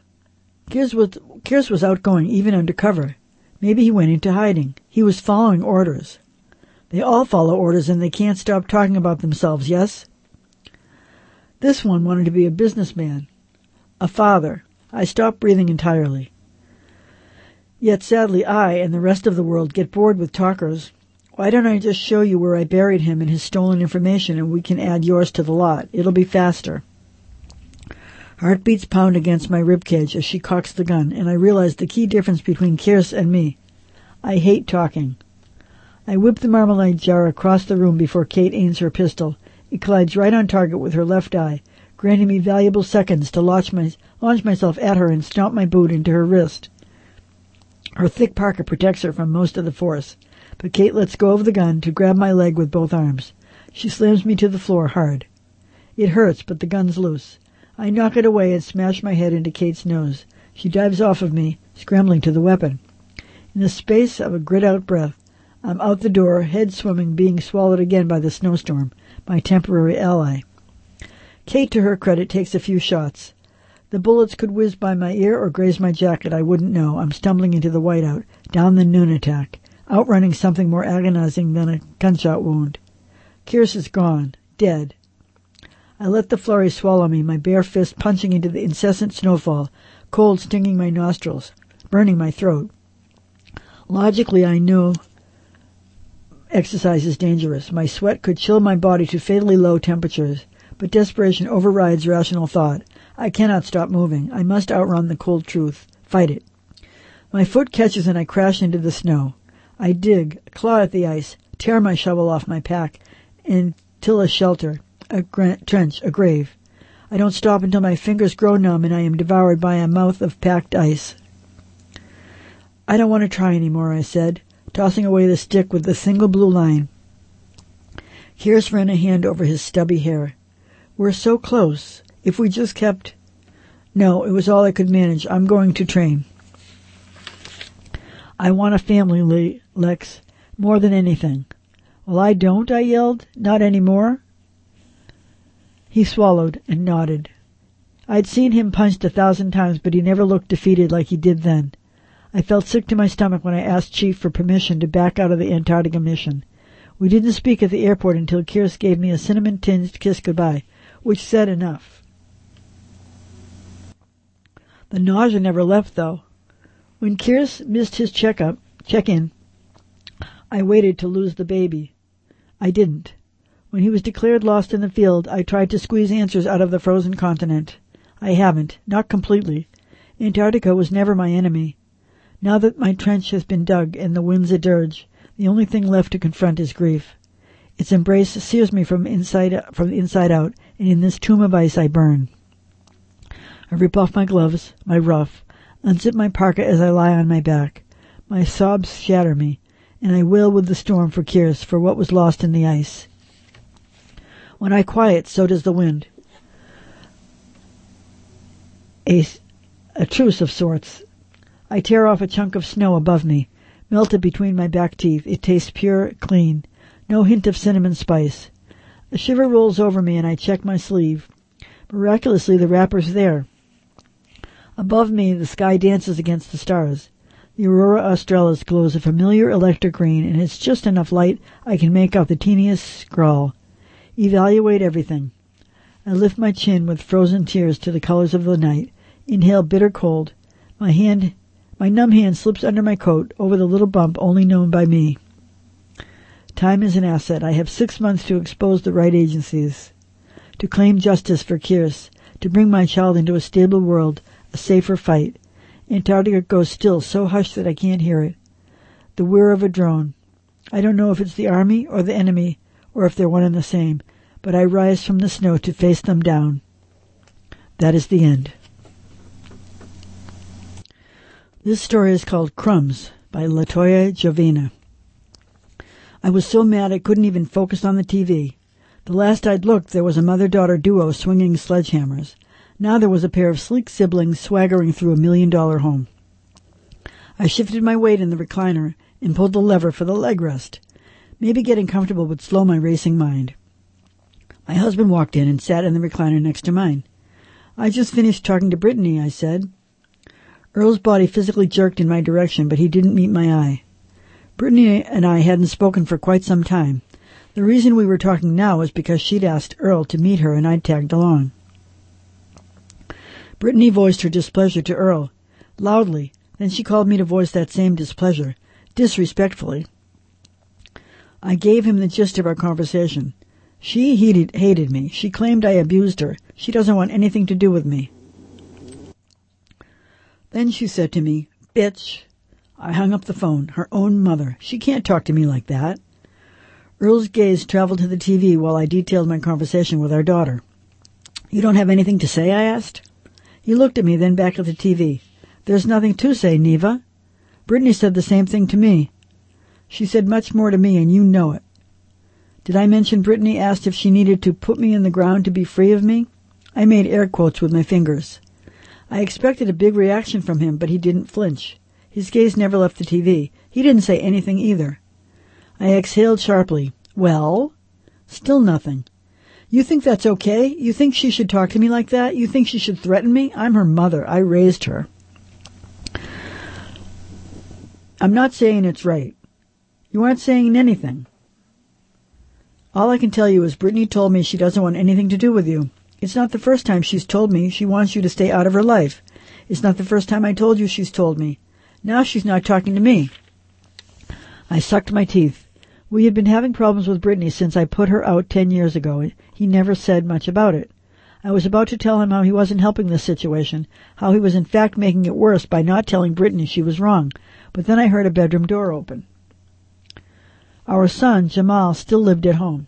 Kier's was outgoing, even undercover. Maybe he went into hiding. He was following orders. They all follow orders and they can't stop talking about themselves, yes? This one wanted to be a businessman. A father. I stopped breathing entirely. Yet sadly I and the rest of the world get bored with talkers. Why don't I just show you where I buried him and his stolen information and we can add yours to the lot? It'll be faster. Heartbeats pound against my ribcage as she cocks the gun, and I realize the key difference between Kirst and me. I hate talking. I whip the marmalade jar across the room before Kate aims her pistol. It collides right on target with her left eye, granting me valuable seconds to launch myself at her and stomp my boot into her wrist. Her thick parka protects her from most of the force, but Kate lets go of the gun to grab my leg with both arms. She slams me to the floor hard. It hurts, but the gun's loose. I knock it away and smash my head into Kate's nose. She dives off of me, scrambling to the weapon. In the space of a grit-out breath, I'm out the door, head swimming, being swallowed again by the snowstorm, my temporary ally. Kate, to her credit, takes a few shots. The bullets could whiz by my ear or graze my jacket, I wouldn't know. I'm stumbling into the whiteout, down the noon attack, outrunning something more agonizing than a gunshot wound. Kirst is gone, dead. I let the flurry swallow me, my bare fist punching into the incessant snowfall, cold stinging my nostrils, burning my throat. Logically, I knew exercise is dangerous. My sweat could chill my body to fatally low temperatures, but desperation overrides rational thought. I cannot stop moving. I must outrun the cold truth. Fight it. My foot catches and I crash into the snow. I dig, claw at the ice, tear my shovel off my pack, and till a shelter. A trench, a grave. I don't stop until my fingers grow numb and I am devoured by a mouth of packed ice. I don't want to try any more, I said, tossing away the stick with the single blue line. Kirst ran a hand over his stubby hair. We're so close. If we just kept... No, it was all I could manage. I'm going to train. I want a family, Lex, more than anything. Well, I don't, I yelled. Not any more. He swallowed and nodded. I'd seen him punched 1,000 times, but he never looked defeated like he did then. I felt sick to my stomach when I asked Chief for permission to back out of the Antarctica mission. We didn't speak at the airport until Kirst gave me a cinnamon-tinged kiss goodbye, which said enough. The nausea never left, though. When Kirst missed his check-in, I waited to lose the baby. I didn't. When he was declared lost in the field, I tried to squeeze answers out of the frozen continent. I haven't, not completely. Antarctica was never my enemy. Now that my trench has been dug and the winds a dirge, the only thing left to confront is grief. Its embrace sears me from the inside out, and in this tomb of ice I burn. I rip off my gloves, my ruff, unzip my parka as I lie on my back. My sobs shatter me, and I wail with the storm for Kirst, for what was lost in the ice. When I quiet, so does the wind. A truce of sorts. I tear off a chunk of snow above me, melt it between my back teeth. It tastes pure, clean, no hint of cinnamon spice. A shiver rolls over me and I check my sleeve. Miraculously, the wrapper's there. Above me, the sky dances against the stars. The aurora australis glows a familiar electric green, and it's just enough light I can make out the teeniest scrawl. Evaluate everything. I lift my chin with frozen tears to the colors of the night, inhale bitter cold. My numb hand slips under my coat over the little bump only known by me. Time is an asset. I have 6 months to expose the right agencies, to claim justice for Kirst, to bring my child into a stable world, a safer fight. Antarctica goes still, so hushed that I can't hear it. The whir of a drone. I don't know if it's the army or the enemy, or if they're one and the same, but I rise from the snow to face them down. That is the end. This story is called Crumbs by Latoya Jovina. I was so mad I couldn't even focus on the TV. The last I'd looked, there was a mother-daughter duo swinging sledgehammers. Now there was a pair of sleek siblings swaggering through $1 million home. I shifted my weight in the recliner and pulled the lever for the leg rest. Maybe getting comfortable would slow my racing mind. My husband walked in and sat in the recliner next to mine. I just finished talking to Brittany, I said. Earl's body physically jerked in my direction, but he didn't meet my eye. Brittany and I hadn't spoken for quite some time. The reason we were talking now was because she'd asked Earl to meet her and I'd tagged along. Brittany voiced her displeasure to Earl, loudly. Then she called me to voice that same displeasure, disrespectfully. I gave him the gist of our conversation. She hated me. She claimed I abused her. She doesn't want anything to do with me. Then she said to me, "Bitch." I hung up the phone. Her own mother. She can't talk to me like that. Earl's gaze traveled to the TV while I detailed my conversation with our daughter. "You don't have anything to say?" I asked. He looked at me, then back at the TV. "There's nothing to say, Neva. Brittany said the same thing to me. She said much more to me, and you know it." Did I mention Brittany asked if she needed to put me in the ground to be free of me? I made air quotes with my fingers. I expected a big reaction from him, but he didn't flinch. His gaze never left the TV. He didn't say anything either. I exhaled sharply. "Well?" Still nothing. "You think that's okay? You think she should talk to me like that? You think she should threaten me? I'm her mother. I raised her." "I'm not saying it's right." "You aren't saying anything." "All I can tell you is Brittany told me she doesn't want anything to do with you. It's not the first time she's told me she wants you to stay out of her life. It's not the first time I told you she's told me. Now she's not talking to me." I sucked my teeth. We had been having problems with Brittany since I put her out 10 years ago. He never said much about it. I was about to tell him how he wasn't helping the situation, how he was in fact making it worse by not telling Brittany she was wrong, but then I heard a bedroom door open. Our son, Jamal, still lived at home.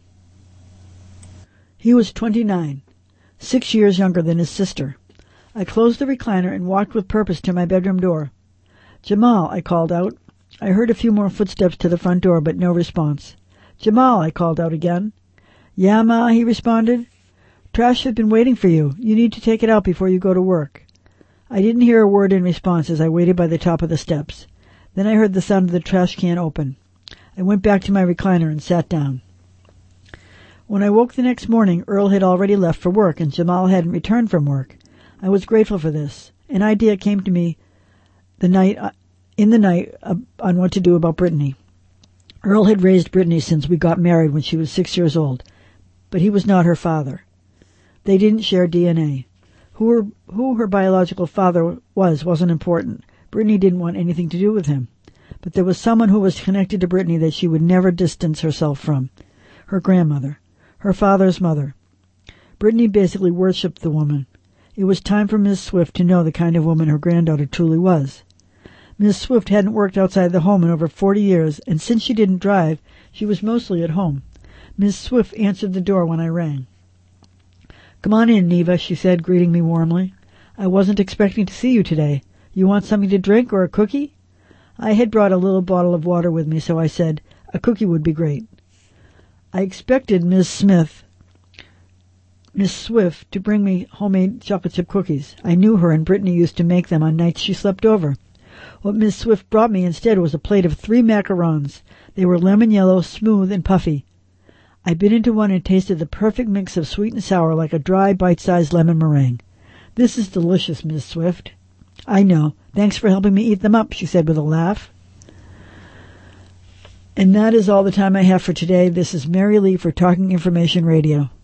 He was 29, 6 years younger than his sister. I closed the recliner and walked with purpose to my bedroom door. "Jamal," I called out. I heard a few more footsteps to the front door, but no response. "Jamal," I called out again. "Yeah, Ma," he responded. "Trash has been waiting for you. You need to take it out before you go to work." I didn't hear a word in response as I waited by the top of the steps. Then I heard the sound of the trash can open. I went back to my recliner and sat down. When I woke the next morning, Earl had already left for work, and Jamal hadn't returned from work. I was grateful for this. An idea came to me in the night on what to do about Brittany. Earl had raised Brittany since we got married when she was 6 years old, but he was not her father. They didn't share DNA. Who her biological father wasn't important. Brittany didn't want anything to do with him. But there was someone who was connected to Brittany that she would never distance herself from. Her grandmother. Her father's mother. Brittany basically worshipped the woman. It was time for Ms. Swift to know the kind of woman her granddaughter truly was. Ms. Swift hadn't worked outside the home in over 40 years, and since she didn't drive, she was mostly at home. Ms. Swift answered the door when I rang. "Come on in, Neva," she said, greeting me warmly. "I wasn't expecting to see you today. You want something to drink or a cookie?" I had brought a little bottle of water with me, so I said, "A cookie would be great." I expected Miss Swift to bring me homemade chocolate chip cookies. I knew her, and Brittany used to make them on nights she slept over. What Miss Swift brought me instead was a plate of 3 macarons. They were lemon yellow, smooth, and puffy. I bit into one and tasted the perfect mix of sweet and sour like a dry, bite-sized lemon meringue. "This is delicious, Miss Swift." "I know. Thanks for helping me eat them up," she said with a laugh. And that is all the time I have for today. This is Mary Lee for Talking Information Radio.